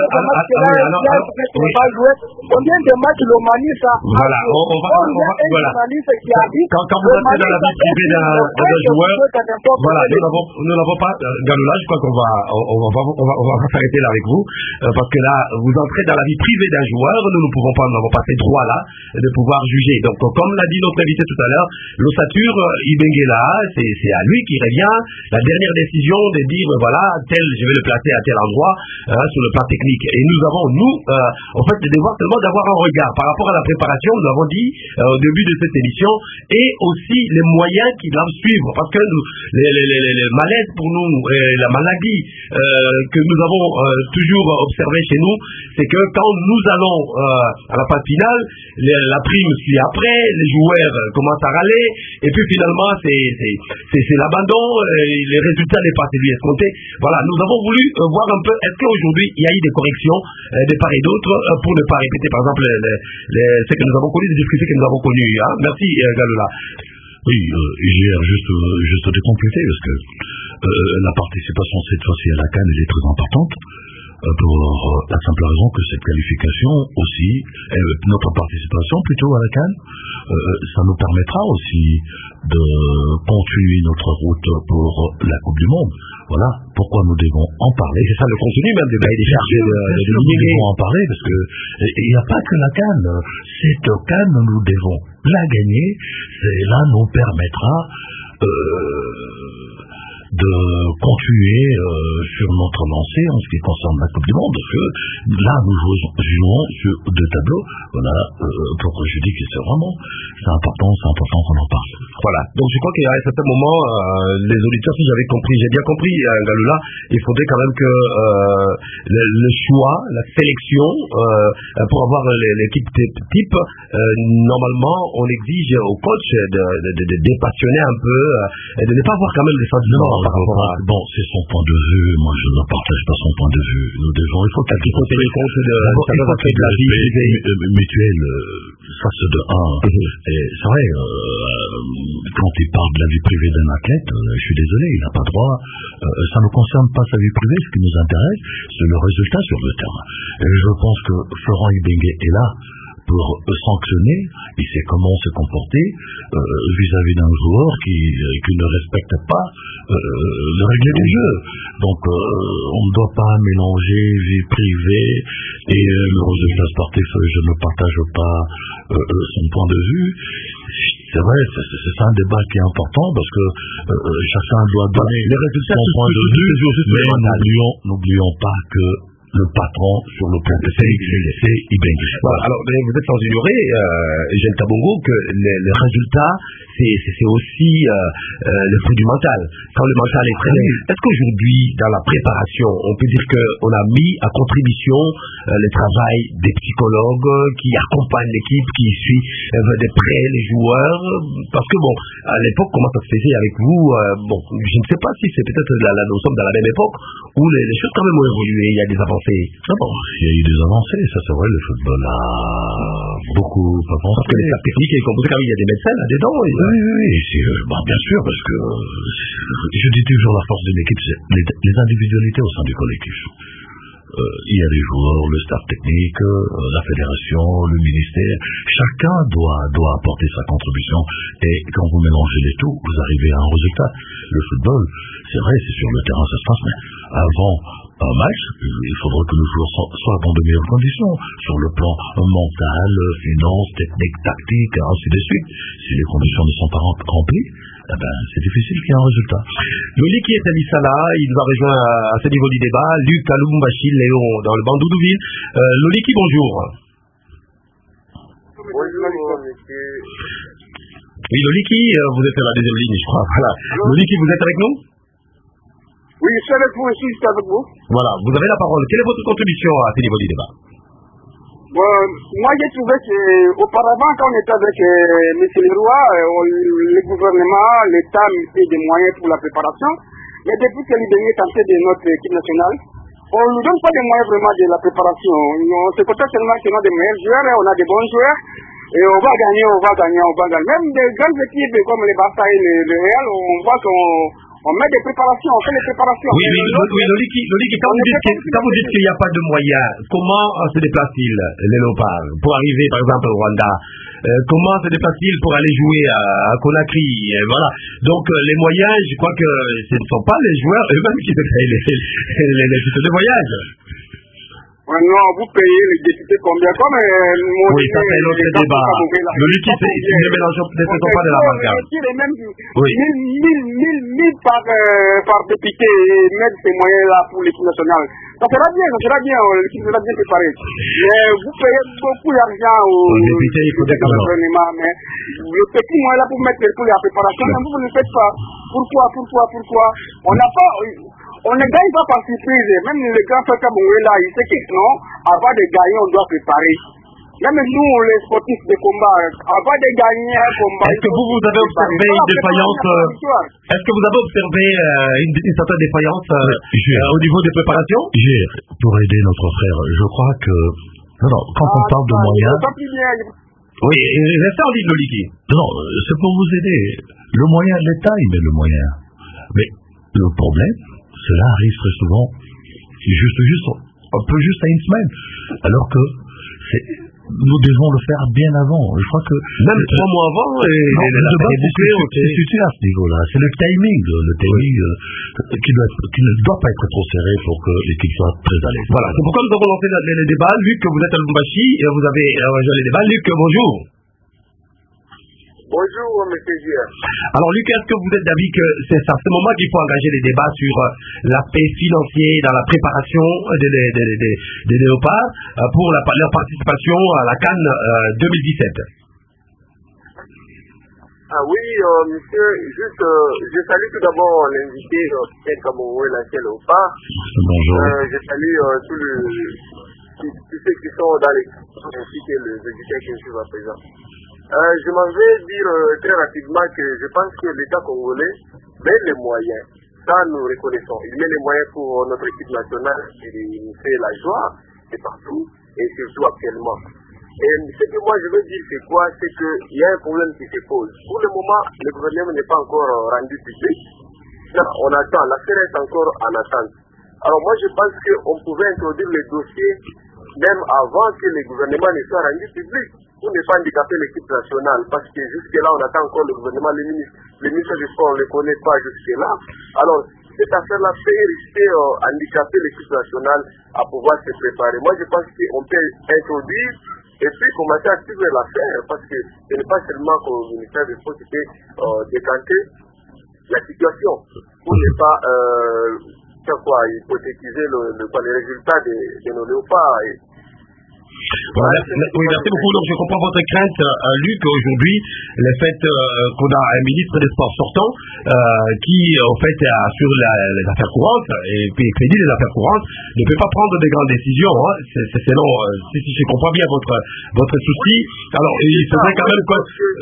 combien de matchs l'Omani ça? Voilà, on va voilà. Quand vous entrez dans la vie privée d'un joueur, voilà, nous n'avons pas, Ngaloula, je crois qu'on va s'arrêter là avec vous, parce que là, vous entrez dans la vie privée d'un joueur, nous ne pouvons pas, nous n'avons pas ces droits-là de pouvoir juger. Donc, comme l'a dit notre invité tout à l'heure, l'ossature, Ibengela, c'est à lui qui revient la dernière décision de dire, voilà, je vais le placer à tel endroit sur le plan technique. Et nous avons, en fait, le devoir seulement d'avoir un regard par rapport à la préparation, nous avons dit au début de cette émission, et aussi les moyens qui doivent suivre. Parce que les malaises pour nous, la maladie que nous avons toujours observé chez nous, c'est que quand nous allons à la phase finale, la prime suit après, les joueurs commencent à râler, et puis finalement, c'est l'abandon, les résultats n'est pas celui escompté. Voilà, nous avons voulu voir un peu, est-ce qu'aujourd'hui il y a eu des corrections de part et d'autre pour ne pas répéter par exemple ce que nous avons connu, les difficultés que nous avons connues. Merci Ngaloula. Oui, j'ai juste de compléter parce que la participation cette fois-ci à la CAN, elle est très importante. Pour la simple raison que cette qualification aussi, notre participation plutôt à la CAN, ça nous permettra aussi de continuer notre route pour la Coupe du Monde. Voilà pourquoi nous devons en parler. C'est ça le contenu même des bails des chargés de nous devons en parler parce que il n'y a pas que la CAN. Cette CAN, nous devons la gagner. Cela nous permettra de continuer sur notre lancée en ce qui concerne la Coupe du Monde, parce que là nous jouons sur deux tableaux. Voilà pourquoi je dis que c'est important qu'on en parle. Voilà, donc je crois qu'à un certain moment les auditeurs, si j'ai bien compris Galula, il faudrait quand même que le choix, la sélection pour avoir l'équipe type, normalement on exige au coach de dépassionner un peu et de ne pas avoir quand même des sentiments. Bon, c'est son point de vue. Moi, je ne partage pas son point de vue. Il faut tenir compte de la vie mutuelle. Ça, c'est de un. Et c'est vrai, quand il parle de la vie privée d'un athlète, je suis désolé, il n'a pas droit. Ça ne concerne pas sa vie privée. Ce qui nous intéresse, c'est le résultat sur le terrain. Et je pense que Florent Ibenge est là pour sanctionner, il sait comment se comporter vis-à-vis d'un joueur qui ne respecte pas le règle du jeu. Donc on ne doit pas mélanger vie privée et le résultat sportif. Je ne partage pas son point de vue. C'est vrai, c'est un débat qui est important parce que chacun doit donner son point de vue, mais n'oublions pas que le patron sur le plan de c'est Ibenge. Voilà. Alors, vous êtes sans ignorer, Jean Tabongo, que les résultats, c'est aussi le fruit du mental. Quand le mental est très bien, est-ce qu'aujourd'hui, dans la préparation, on peut dire qu'on a mis à contribution le travail des psychologues qui accompagnent l'équipe, qui suit de près les joueurs? Parce que bon, à l'époque, comment ça se faisait avec vous? Bon, je ne sais pas si c'est peut-être nous sommes dans la même époque où les choses quand même ont évolué, il y a des avancées. Bon, il y a eu des avancées, ça c'est vrai, le football a beaucoup avancé. Parce que les staffs techniques, il y a des médecins là-dedans. Oui, bien sûr, parce que je dis toujours la force d'une équipe, c'est les individualités au sein du collectif. Il y a les joueurs, le staff technique, la fédération, le ministère. Chacun doit apporter sa contribution. Et quand vous mélangez les tout, vous arrivez à un résultat. Le football, c'est vrai, c'est sur le terrain, ça se passe, mais avant un match, il faudra que les joueurs soient dans de meilleures conditions, sur le plan mental, finance, technique, tactique, et ainsi de suite. Si les conditions ne sont pas remplies, c'est difficile qu'il y ait un résultat. Loli qui est à Lissala, il nous a rejoint à ce niveau du débat. Luc, Aloum, Bachil, Léon, dans le Bandou Douville. Loli qui, bonjour. Bonjour, monsieur. Oui, Loli qui, vous êtes à la deuxième ligne, je crois. Voilà. Loli qui, vous êtes avec nous? Oui, je suis avec vous aussi, je suis avec vous. Voilà, vous avez la parole. Quelle est votre contribution à ce niveau du débat? Moi, j'ai trouvé qu'auparavant, quand on était avec M. Leroy, le gouvernement, l'État mettait des moyens pour la préparation. Mais depuis que l'Ibenge est entré de notre équipe nationale, on ne nous donne pas des moyens vraiment de la préparation. C'est peut-être seulement qu'on a des meilleurs joueurs, on a des bons joueurs, et on va gagner. Même des grandes équipes comme les Barça et le Real, on voit qu'on met des préparations, on fait des préparations. Oui, Loli, quand vous dites qu'il n'y a pas de moyens, comment se déplacent-ils, les Léopards, pour arriver par exemple au Rwanda? Comment se déplacent-ils pour aller jouer à Conakry? Voilà. Donc les moyens, je crois que ce ne sont pas les joueurs eux-mêmes qui se créent les titres de voyage. Non, vous payez les députés combien? Comme oui, ça c'est l'autre débat. Le liquide, ne mélangeons pas de la bagarre. Oui. 1000 par député et mettre ces moyens-là pour l'équipe nationale. Ça sera bien, l'équipe sera bien préparée. Mais vous payez beaucoup d'argent aux députés, il faut gouvernement, mais le petit moyen-là pour mettre pour la préparation, vous ne le faites pas. Pourquoi? On ne gagne pas par surprise. Même le grand frère Kabongwe là, il sait que non, avant de gagner, on doit préparer. Même nous, les sportifs de combat, avant de gagner un combat... Est-ce que vous avez observé une défaillance Est-ce que vous avez observé une certaine défaillance au niveau des préparations? Pour aider notre frère, je crois que... Non, quand on parle de moyens... Oui, restez en ligne, Loliki. Non, c'est pour vous aider. Le moyen, l'État, il met le moyen. Mais le problème, cela arrive très souvent un peu juste à une semaine, alors que nous devons le faire bien avant. Je crois que même 3 mois avant, c'est situé à ce niveau-là. C'est le timing qui ne doit pas être trop serré pour que l'équipe soit très à l'aise. Voilà, c'est pourquoi nous avons lancé les débats. Luc, vous êtes à Lubumbashi et vous avez rejoint les débats. Luc, bonjour. Bonjour, monsieur Gilles. Alors, Luc, est-ce que vous êtes d'avis que c'est à ce moment qu'il faut engager les débats sur l'aspect financier dans la préparation des léopards pour leur participation à la CAN 2017? Ah oui, monsieur, juste, je salue tout d'abord l'invité, Pierre Cameroun, l'ancien léopard. Bonjour. Je salue tous ceux qui sont dans l'équipe ainsi que les visiteurs qui sont à présent. Je m'en vais dire très rapidement que je pense que l'État congolais met les moyens. Ça, nous reconnaissons. Il met les moyens pour notre équipe nationale et nous fait la joie, c'est partout, et surtout actuellement. Et ce que moi je veux dire, c'est quoi? C'est qu'il y a un problème qui se pose. Pour le moment, le gouvernement n'est pas encore rendu public. Là, on attend, l'affaire est encore en attente. Alors moi, je pense qu'on pouvait introduire les dossiers même avant que le gouvernement ne soit rendu public, pour ne pas handicaper l'équipe nationale, parce que jusque-là, on attend encore le gouvernement, le ministre du Sport, on ne le connaît pas jusque-là. Alors, cette affaire-là peut risquer handicaper l'équipe nationale à pouvoir se préparer. Moi, je pense qu'on peut introduire et puis commencer à suivre l'affaire, parce que ce n'est pas seulement qu'au ministère du Sport qui peut décanter la situation, pour ne pas hypothétiser les résultats de nos léopards. Voilà, oui, merci beaucoup. Donc, je comprends votre crainte, Luc, aujourd'hui, le fait qu'on a un ministre des Sports sortant qui, en fait, assure les affaires courantes et puis expédie les affaires courantes, ne peut pas prendre de grandes décisions. Hein. C'est selon, si je comprends bien votre souci. Alors, il faudrait quand même que,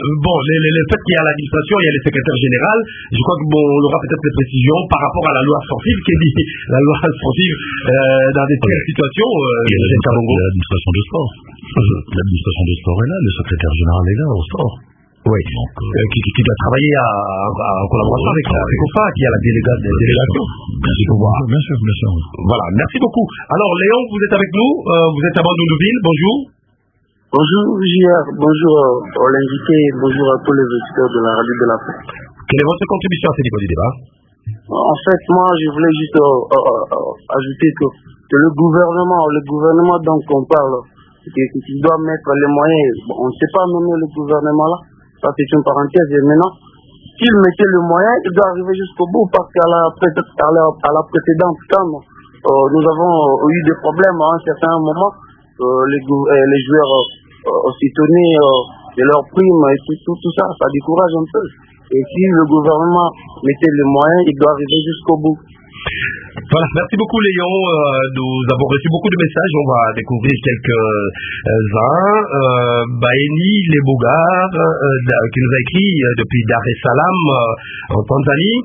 le fait qu'il y a l'administration, il y a le secrétaire général, je crois qu'on aura peut-être des précisions par rapport à la loi sportive, qui dit la loi sportive dans des telles situations. L'administration de sport. L'administration du sport est là, le secrétaire général est là au sport. Oui, donc, qui doit travailler en collaboration avec la FICOFA, qui a la délégation. Bien sûr. Voilà, merci beaucoup. Alors, Léon, vous êtes avec nous, vous êtes à Bandundu-Ville, bonjour. Bonjour, JR, bonjour à l'invité, bonjour à tous les auditeurs de la radio de la paix. Quelle est votre contribution à ce niveau du débat? En fait, moi, je voulais juste ajouter que le gouvernement dont on parle, qui doit mettre les moyens, on ne sait pas nommer le gouvernement là, ça c'est une parenthèse, et maintenant, s'il mettait le moyen, il doit arriver jusqu'au bout, parce qu'à la précédente CAN, nous avons eu des problèmes à un certain moment, les joueurs s'étonnaient de leurs primes et tout ça, ça décourage un peu. Et si le gouvernement mettait les moyens, il doit arriver jusqu'au bout. Voilà, merci beaucoup Léon, nous avons reçu beaucoup de messages, on va découvrir quelques-uns. Baeni Lebogar qui nous a écrit depuis Dar es Salaam en Tanzanie.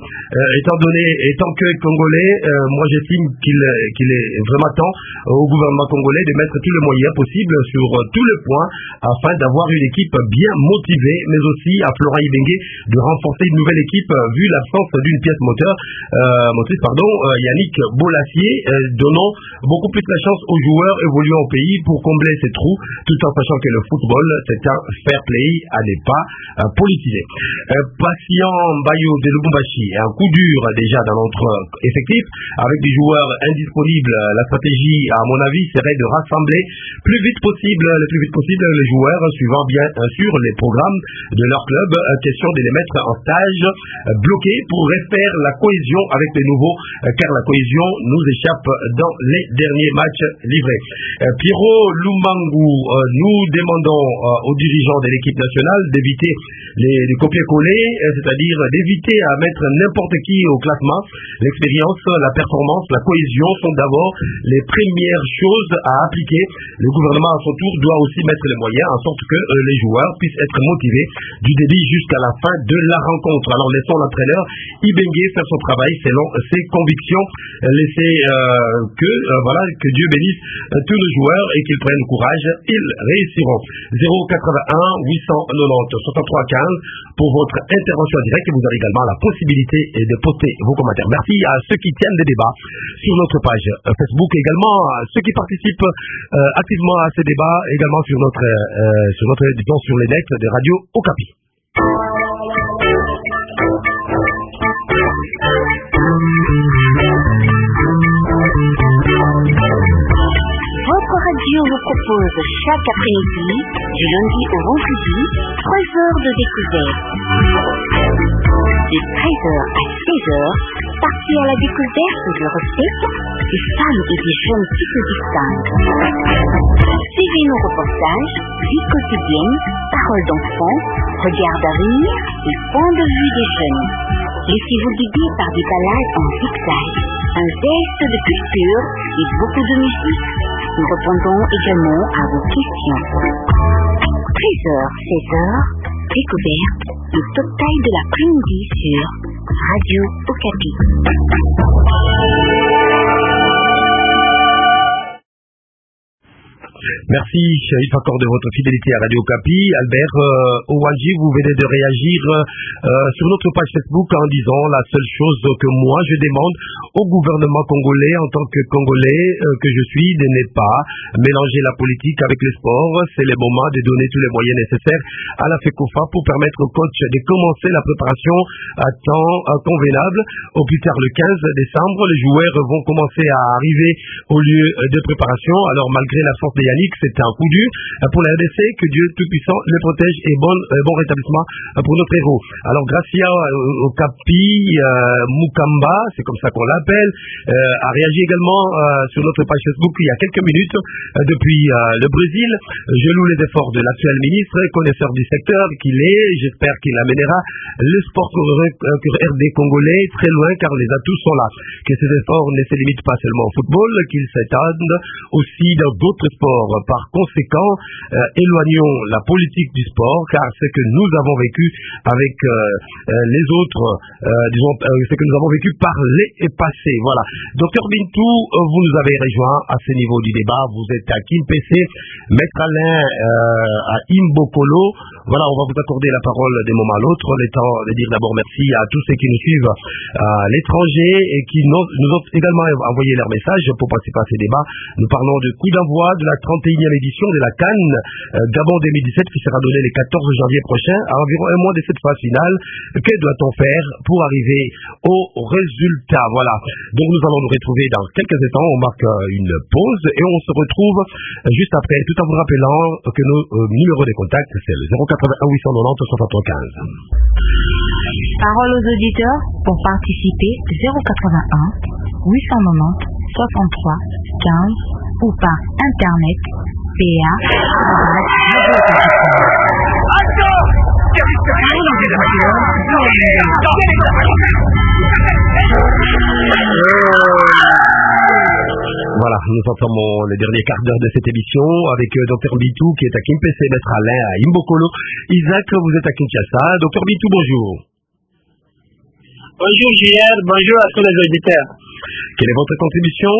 Étant que Congolais, moi j'estime qu'il est vraiment temps au gouvernement congolais de mettre tous les moyens possibles sur tous les points afin d'avoir une équipe bien motivée, mais aussi à Florent Ibenge de renforcer une nouvelle équipe vu l'absence d'une pièce motrice, Yannick Bolassier, donnant beaucoup plus la chance aux joueurs évoluant au pays pour combler ces trous, tout en sachant que le football, c'est un fair play à ne pas politiser. Patient Bayo de Lubumbashi, un coup dur déjà dans notre effectif, avec des joueurs indisponibles. La stratégie, à mon avis, serait de rassembler le plus vite possible les joueurs, suivant bien sûr les programmes de leur club. Question de les mettre en stage bloqués pour refaire la cohésion avec les nouveaux, car la cohésion nous échappe dans les derniers matchs livrés. Pierrot Lumbangu, nous demandons aux dirigeants de l'équipe nationale d'éviter les copier-coller, c'est-à-dire d'éviter à mettre n'importe qui au classement. L'expérience, la performance, la cohésion sont d'abord les premières choses à appliquer. Le gouvernement à son tour doit aussi mettre les moyens en sorte que les joueurs puissent être motivés du début jusqu'à la fin de la rencontre. Alors laissons l'entraîneur Ibenge faire son travail selon ses convictions. laisser que Dieu bénisse tous nos joueurs et qu'ils prennent courage, ils réussiront. 081 890 63 15 pour votre intervention directe et vous avez également la possibilité de poster vos commentaires. Merci à ceux qui tiennent les débats sur notre page Facebook, également à ceux qui participent activement à ces débats, également sur les nets de Radio Okapi. Votre radio vous propose chaque après-midi, du lundi au vendredi, 3 heures de découverte. De 13h à 16h, partez à la découverte de recettes des femmes et des jeunes qui se distinguent. Suivez nos reportages, vie quotidienne, paroles d'enfants, regards d'avenir et point de vue des jeunes. Laissez-vous guider par des balades en zigzag, un zeste de culture et beaucoup de musique. Nous répondons également à vos questions. 13h, 16h, découverte, le total de l'après-midi sur Radio Okapi. Merci, Sharif, encore de votre fidélité à Radio Okapi. Albert Owanji, vous venez de réagir sur notre page Facebook en disant la seule chose que moi je demande au gouvernement congolais en tant que Congolais que je suis de ne pas mélanger la politique avec le sport. C'est le moment de donner tous les moyens nécessaires à la FECOFA pour permettre au coach de commencer la préparation à temps convenable. Au plus tard le 15 décembre, les joueurs vont commencer à arriver au lieu de préparation. Alors malgré l'absence de Yannick, c'était un coup dur pour la RDC, que Dieu Tout-Puissant le protège et bon rétablissement pour notre héros. Alors Gracia Okapi Mukamba, c'est comme ça qu'on l'appelle, a réagi également sur notre page Facebook il y a quelques minutes depuis le Brésil. Je loue les efforts de l'actuel ministre, connaisseur du secteur qu'il est. J'espère qu'il amènera le sport RD congolais très loin car les atouts sont là. Que ces efforts ne se limitent pas seulement au football, qu'ils s'étendent aussi dans d'autres sports. Par conséquent, éloignons la politique du sport, car ce que nous avons vécu avec les autres, ce que nous avons vécu par les passés. Voilà. Docteur Bintou, vous nous avez rejoint à ce niveau du débat. Vous êtes à Kimpese, Maître Alain à Imbokolo. Voilà, on va vous accorder la parole d'un moment à l'autre. Le temps de dire d'abord merci à tous ceux qui nous suivent à l'étranger et qui nous ont également envoyé leurs messages pour participer à ces débats. Nous parlons de coup d'envoi de la 31e édition de la CAN Gabon 2017 qui sera donnée le 14 janvier prochain, à environ un mois de cette phase finale. Que doit-on faire pour arriver au résultat? Voilà. Donc nous allons nous retrouver dans quelques instants. On marque une pause et on se retrouve juste après, tout en vous rappelant que nos numéros de contact, c'est le 081 890 63 15. Parole aux auditeurs pour participer 081 890 63 15 ou par internet PA. Voilà, nous entamons le dernier quart d'heure de cette émission avec Dr Bintou qui est à Kimpese, Maître Alain à Imbokolo. Isaac, vous êtes à Kinshasa. Dr Bintou, bonjour. Bonjour JR, bonjour à tous les auditeurs. Quelle est votre contribution?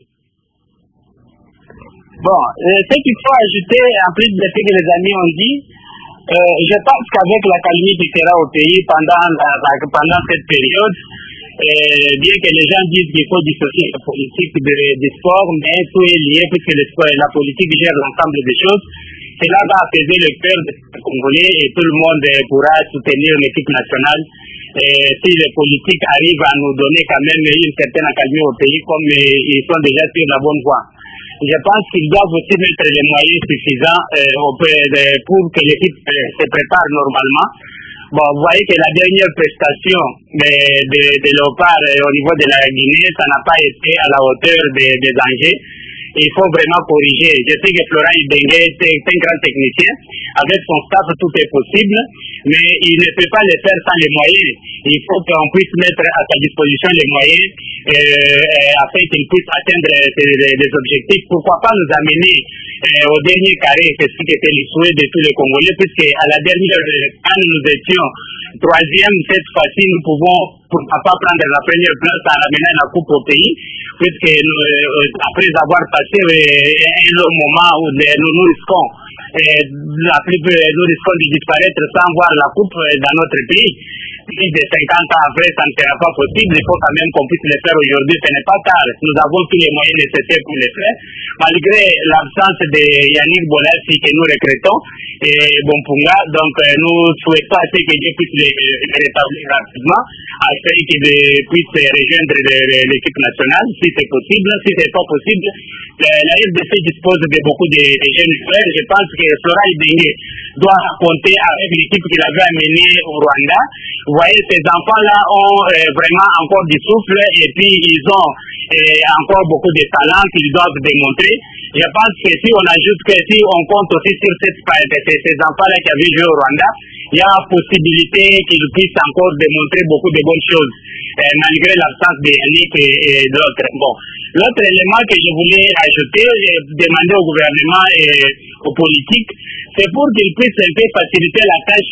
Bon, ce qu'il faut ajouter, en plus de ce que les amis ont dit, je pense qu'avec la calmie qui sera au pays pendant cette période, bien que les gens disent qu'il faut dissocier la politique du sport, mais tout est lié puisque la politique gère l'ensemble des choses. Cela va apaiser le cœur des Congolais et tout le monde pourra soutenir l'équipe nationale. Si les politiques arrivent à nous donner quand même une certaine accalmie au pays, comme ils sont déjà sur la bonne voie. Je pense qu'ils doivent aussi mettre les moyens suffisants pour que l'équipe se prépare normalement. Bon, vous voyez que la dernière prestation de Léopard au niveau de la Guinée, ça n'a pas été à la hauteur des enjeux. Il faut vraiment corriger. Je sais que Florent Ibenge est un grand technicien. Avec son staff, tout est possible, mais il ne peut pas le faire sans les moyens. Il faut qu'on puisse mettre à sa disposition les moyens afin qu'il puisse atteindre les objectifs. Pourquoi pas nous amener au dernier carré, c'est ce qui était le souhait de tous les Congolais, puisque à la dernière, quand nous étions troisième, cette fois-ci, nous pouvons pourquoi pas prendre la première place en ramenant la coupe au pays, puisque après avoir passé un long moment où nous risquons de disparaître sans voir la coupe dans notre pays. Plus de 50 ans après, ça ne sera pas possible. Il faut quand même qu'on puisse le faire aujourd'hui. Ce n'est pas tard. Nous avons tous les moyens nécessaires pour le faire. Malgré l'absence de Yannick Bolassi que nous regrettons et Bompunga, donc nous souhaitons que Dieu puisse le rétablir rapidement afin qu'il puisse rejoindre l'équipe nationale si c'est possible. Si ce n'est pas possible, la RDC dispose de beaucoup de jeunes frères. Je pense que Flora Ibenge doit compter avec l'équipe qu'il avait amenée au Rwanda. Vous voyez, ces enfants-là ont vraiment encore du souffle et puis ils ont encore beaucoup de talent qu'ils doivent démontrer. Je pense que si on ajoute que si on compte aussi sur ces enfants-là qui avaient joué au Rwanda, il y a possibilité qu'ils puissent encore démontrer beaucoup de bonnes choses, malgré l'absence de Yannick et d'autres. Bon. L'autre élément que je voulais ajouter, demander au gouvernement et aux politiques, c'est pour qu'ils puissent un peu faciliter la tâche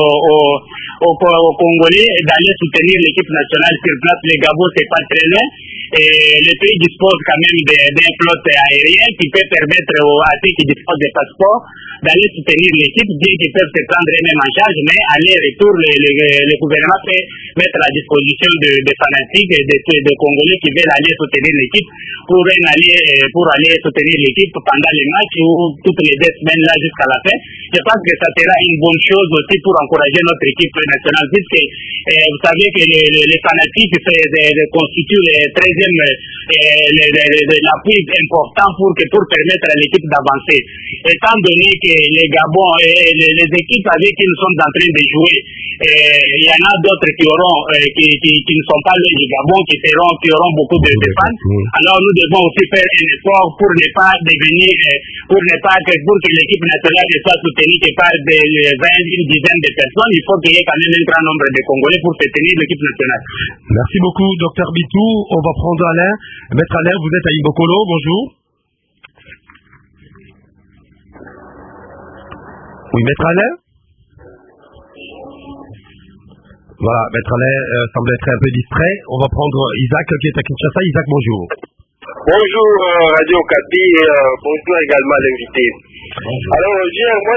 aux Congolais d'aller soutenir l'équipe nationale sur place. Le Gabon, c'est pas très loin. Et le pays dispose quand même d'un flotte aérien qui peut permettre à ceux qui disposent des passeports d'aller soutenir l'équipe, bien qu'ils peuvent se prendre eux-mêmes en charge, mais aller-retour, le gouvernement peut mettre à la disposition des fanatiques, des Congolais qui veulent aller soutenir l'équipe pour aller soutenir l'équipe pendant les matchs ou toutes les 2 semaines là jusqu'à la fin. Je pense que ça sera une bonne chose aussi pour encourager notre équipe nationale, puisque vous savez que les fanatiques constituent le 13e l'appui important pour permettre à l'équipe d'avancer. Étant donné que les Gabon et les équipes avec qui nous sommes en train de jouer, il y en a d'autres qui ne sont pas les Gabon, qui auront beaucoup de fans. Alors nous devons aussi faire un effort pour ne pas devenir, pour que l'équipe nationale soit soutenue que par une dizaine de personnes. Il faut qu'il y ait quand même un grand nombre de Congolais pour soutenir l'équipe nationale. Merci beaucoup, Dr Bitou. On va prendre Alain. Maître Alain, vous êtes à Ibokolo, bonjour. Oui, Maître Alain. Voilà, Maître Alain semble être un peu distrait. On va prendre Isaac qui est à Kinshasa. Isaac, bonjour. Bonjour Radio Okapi et bonjour également à l'invité. Alors, moi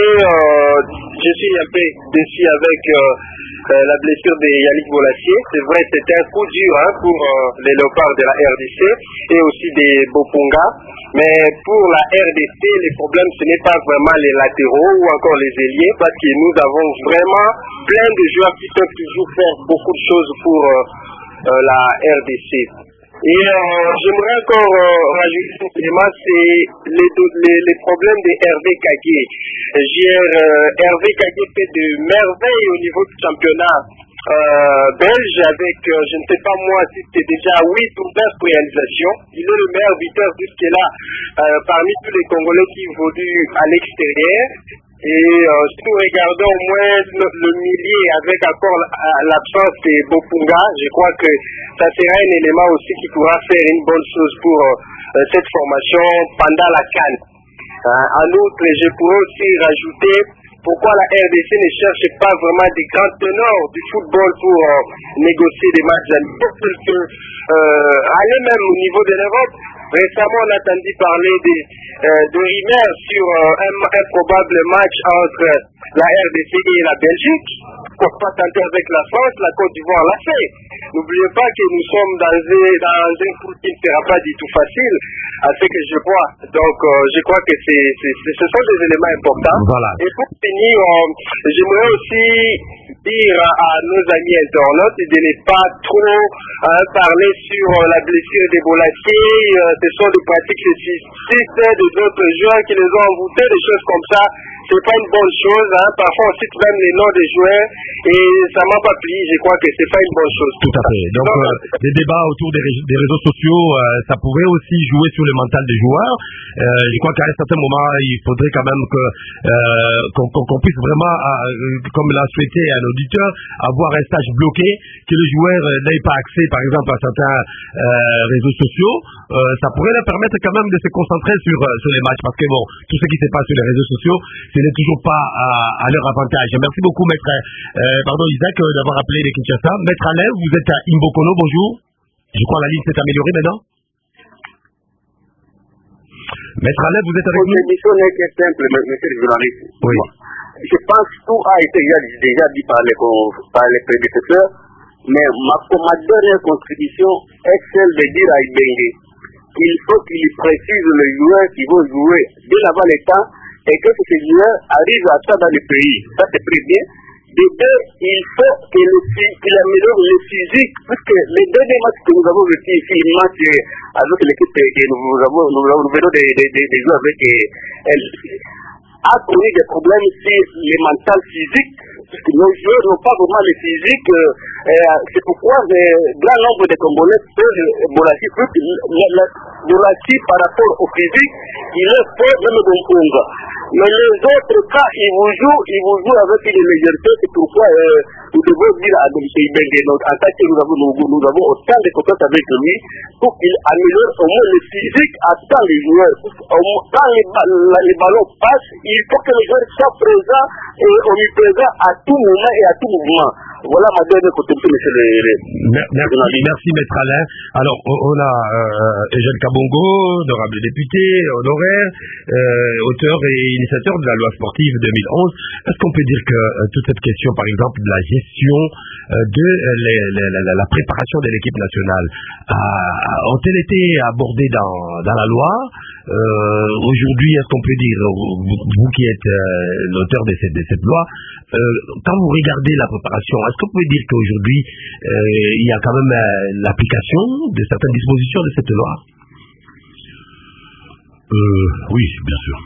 je suis un peu déçu avec la blessure de Yannick Bolassi. C'est vrai, c'était un coup dur pour les léopards de la RDC et aussi des Bopunga. Mais pour la RDC, les problèmes, ce n'est pas vraiment les latéraux ou encore les ailiers, parce que nous avons vraiment plein de joueurs qui peuvent toujours faire beaucoup de choses pour la RDC. Et j'aimerais encore rajouter un élément, c'est les problèmes de Hervé Kagué. Hervé Kagué fait de merveilles au niveau du championnat belge avec, je ne sais pas moi, si c'était déjà 8 ou 9 réalisations. Il est le meilleur buteur jusque-là parmi tous les Congolais qui évoluent à l'extérieur. Et si nous regardons au moins le milieu avec encore l'absence de Bopunga, je crois que ça sera un élément aussi qui pourra faire une bonne chose pour cette formation pendant la CAN. En outre, je pourrais aussi rajouter pourquoi la RDC ne cherche pas vraiment des grands tenors du football pour négocier des matchs amicaux, aller même au niveau de l'Europe. Récemment, on a entendu parler de rumeurs sur un probable match entre la RDC et la Belgique. Pourquoi pas tenter avec la France, la Côte d'Ivoire l'a fait. N'oubliez pas que nous sommes dans un foot qui ne sera pas du tout facile, à ce que je vois. Donc, je crois que ce sont des éléments importants. Voilà. Et pour finir, j'aimerais aussi dire à nos amis internautes de ne pas trop parler sur la blessure des Bolassi. Ce sont des pratiques sexistes de d'autres joueurs qui les ont envoûtés, des choses comme ça. C'est pas une bonne chose. Parfois, on cite même les noms des joueurs et ça m'a pas plu. Je crois que c'est pas une bonne chose. Tout à fait. Donc, les débats autour des réseaux sociaux, ça pourrait aussi jouer sur le mental des joueurs. Je crois qu'à un certain moment, il faudrait quand même qu'on puisse vraiment, comme l'a souhaité un auditeur, avoir un stage bloqué, que les joueurs n'aient pas accès, par exemple, à certains réseaux sociaux. ça pourrait leur permettre quand même de se concentrer sur les matchs, parce que bon, tout ce qui se passe sur les réseaux sociaux, ce n'est toujours pas à leur avantage. Merci beaucoup, maître, Isaac, d'avoir appelé les Kinshasa. Maître Alain, vous êtes à Imbokono, bonjour. Je crois que la ligne s'est améliorée maintenant. Maître Alain, vous êtes avec nous? Cette mission n'est que simple, monsieur le journaliste. Oui. Je pense que tout a été déjà dit par les prédécesseurs, mais ma dernière contribution est celle de dire à Ibenge qu'il faut qu'il précise les joueurs qui vont jouer dès avant le temps et que ces joueurs arrivent à ça dans le pays. Ça, c'est très bien. De deux, il faut qu'il améliore le physique, puisque les derniers matchs que nous avons vécu ici, les matchs avec l'équipe que nous venons de jouer avec elle, a connu des problèmes sur les mental physiques, puisque nos joueurs n'ont pas vraiment le physique. C'est pourquoi un grand nombre de Congolais peuvent Bolassi, par rapport au physique, il est fort même dans le Congo. Mais les autres cas, ils vous jouent avec une légèreté. C'est pourquoi nous devons dire à M. Ibenge, en tant que nous avons autant de contacts avec lui, pour qu'il améliore au moins le physique à tant les joueurs. Quand les ballons passent, il faut que les joueurs soient présents et omniprésents à tout moment et à tout mouvement. Voilà ma dernière contribution, monsieur le Merci, maître Alain. Alors, on a Eugène Kabongo, honorable député, honoraire, auteur et initiateur de la loi sportive 2011. Est-ce qu'on peut dire que toute cette question, par exemple, de la gestion de la préparation de l'équipe nationale ont-elles été abordées dans la loi? Aujourd'hui, est-ce qu'on peut dire, vous qui êtes l'auteur de cette loi, quand vous regardez la préparation, est-ce que vous pouvez dire qu'aujourd'hui, il y a quand même l'application de certaines dispositions de cette loi? Oui, bien sûr.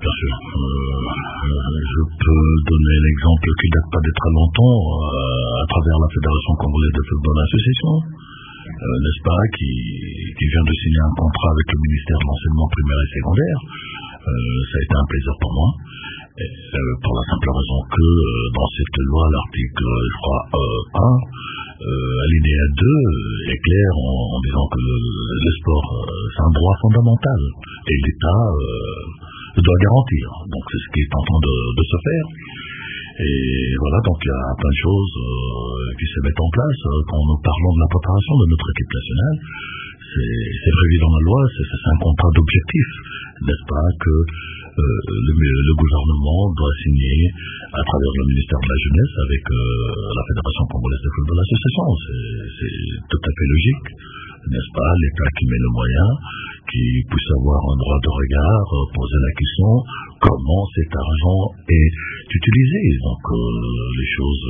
Je peux donner l'exemple qui ne date pas de très longtemps, à travers la Fédération congolaise de football association, n'est-ce pas, qui vient de signer un contrat avec le ministère de l'enseignement primaire et secondaire. Ça a été un plaisir pour moi, pour la simple raison que dans cette loi, l'article, je crois, 1, alinéa 2, est clair en disant que le sport, c'est un droit fondamental et l'État doit garantir. Donc c'est ce qui est en train de se faire. Et voilà, donc il y a plein de choses qui se mettent en place quand nous parlons de la préparation de notre équipe nationale. C'est prévu dans la loi, c'est un contrat d'objectif, n'est-ce pas, que le gouvernement doit signer à travers le ministère de la Jeunesse avec la Fédération congolaise de football association. C'est tout à fait logique, n'est-ce pas, l'État qui met le moyen, qui puisse avoir un droit de regard, poser la question comment cet argent est utilisé. Donc les choses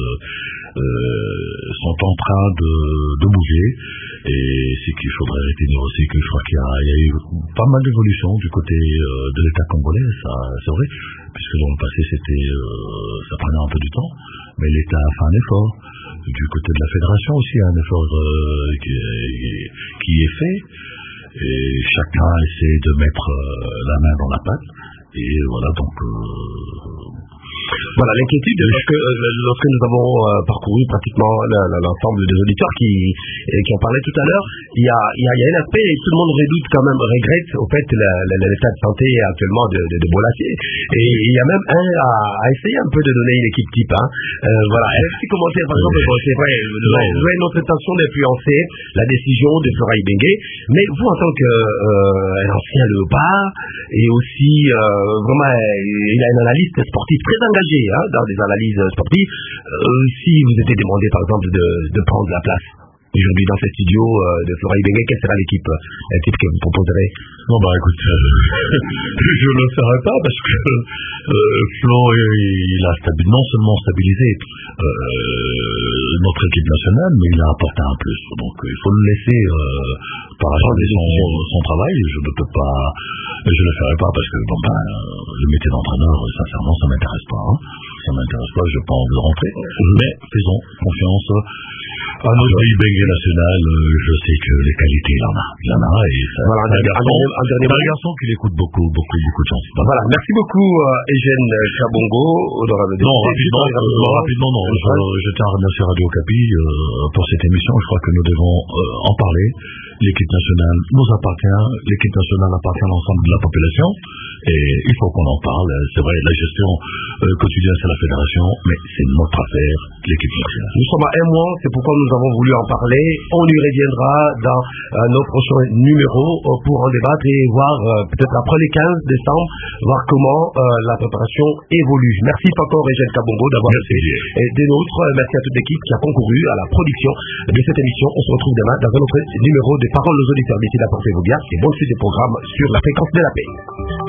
sont en train de bouger, et ce qu'il faudrait retenir aussi, que je crois qu'il y a eu pas mal d'évolutions du côté de l'État congolais, ça c'est vrai, puisque dans le passé ça prenait un peu du temps, mais l'État a fait un effort. Du côté de la fédération aussi, il y a un effort qui est fait, et chacun essaie de mettre la main dans la pâte, et voilà, donc voilà l'inquiétude, lorsque nous avons parcouru pratiquement l'ensemble des auditeurs qui ont parlé tout à l'heure, il y a un aspect, et tout le monde regrette au fait l'état de santé actuellement de Bolassi, et il y a même un à essayer un peu de donner une équipe type, voilà. Un petit commentaire, par exemple, c'est vrai, vous avez notre intention d'influencer la décision de Flora Ibenge, mais vous en tant qu'un ancien léopard, et aussi vraiment il a une analyste sportive très engagée dans des analyses sportives, si vous étiez demandé par exemple de prendre la place aujourd'hui dans ce studio de Flora Ibenge, quelle sera l'équipe que vous proposerez? Non, écoute, je ne le ferai pas, parce que Flo, il a non seulement stabilisé notre équipe nationale, mais il a apporté un plus. Donc il faut le laisser parachever son travail. Je ne peux pas, je le ferai pas, parce que le métier d'entraîneur, sincèrement, ça m'intéresse pas. Ça m'intéresse pas, je n'ai pas envie de rentrer. Mais faisons confiance Un autre Bengue national, je sais que les qualités, il en a. Et voilà, un garçon qui l'écoute beaucoup de chance. Voilà, merci beaucoup, Eugène Kabongo. Rapidement, non. Je tiens à remercier Radio Okapi pour cette émission. Je crois que nous devons en parler. L'équipe nationale nous appartient. L'équipe nationale appartient à l'ensemble de la population. Et il faut qu'on en parle. C'est vrai, la gestion quotidienne, c'est la fédération, mais c'est notre affaire, l'équipe nationale. Nous sommes à un mois, c'est pourquoi nous avons voulu en parler. On y reviendra dans nos prochains numéros pour en débattre et voir peut-être après les 15 décembre, voir comment la préparation évolue. Merci encore, Eugène Kabongo, d'avoir été des nôtres. Merci à toute l'équipe qui a concouru à la production de cette émission. On se retrouve demain dans un autre numéro des Paroles aux auditeurs. D'ici là, portez-vous bien et bonne suite des programmes sur la fréquence de la paix.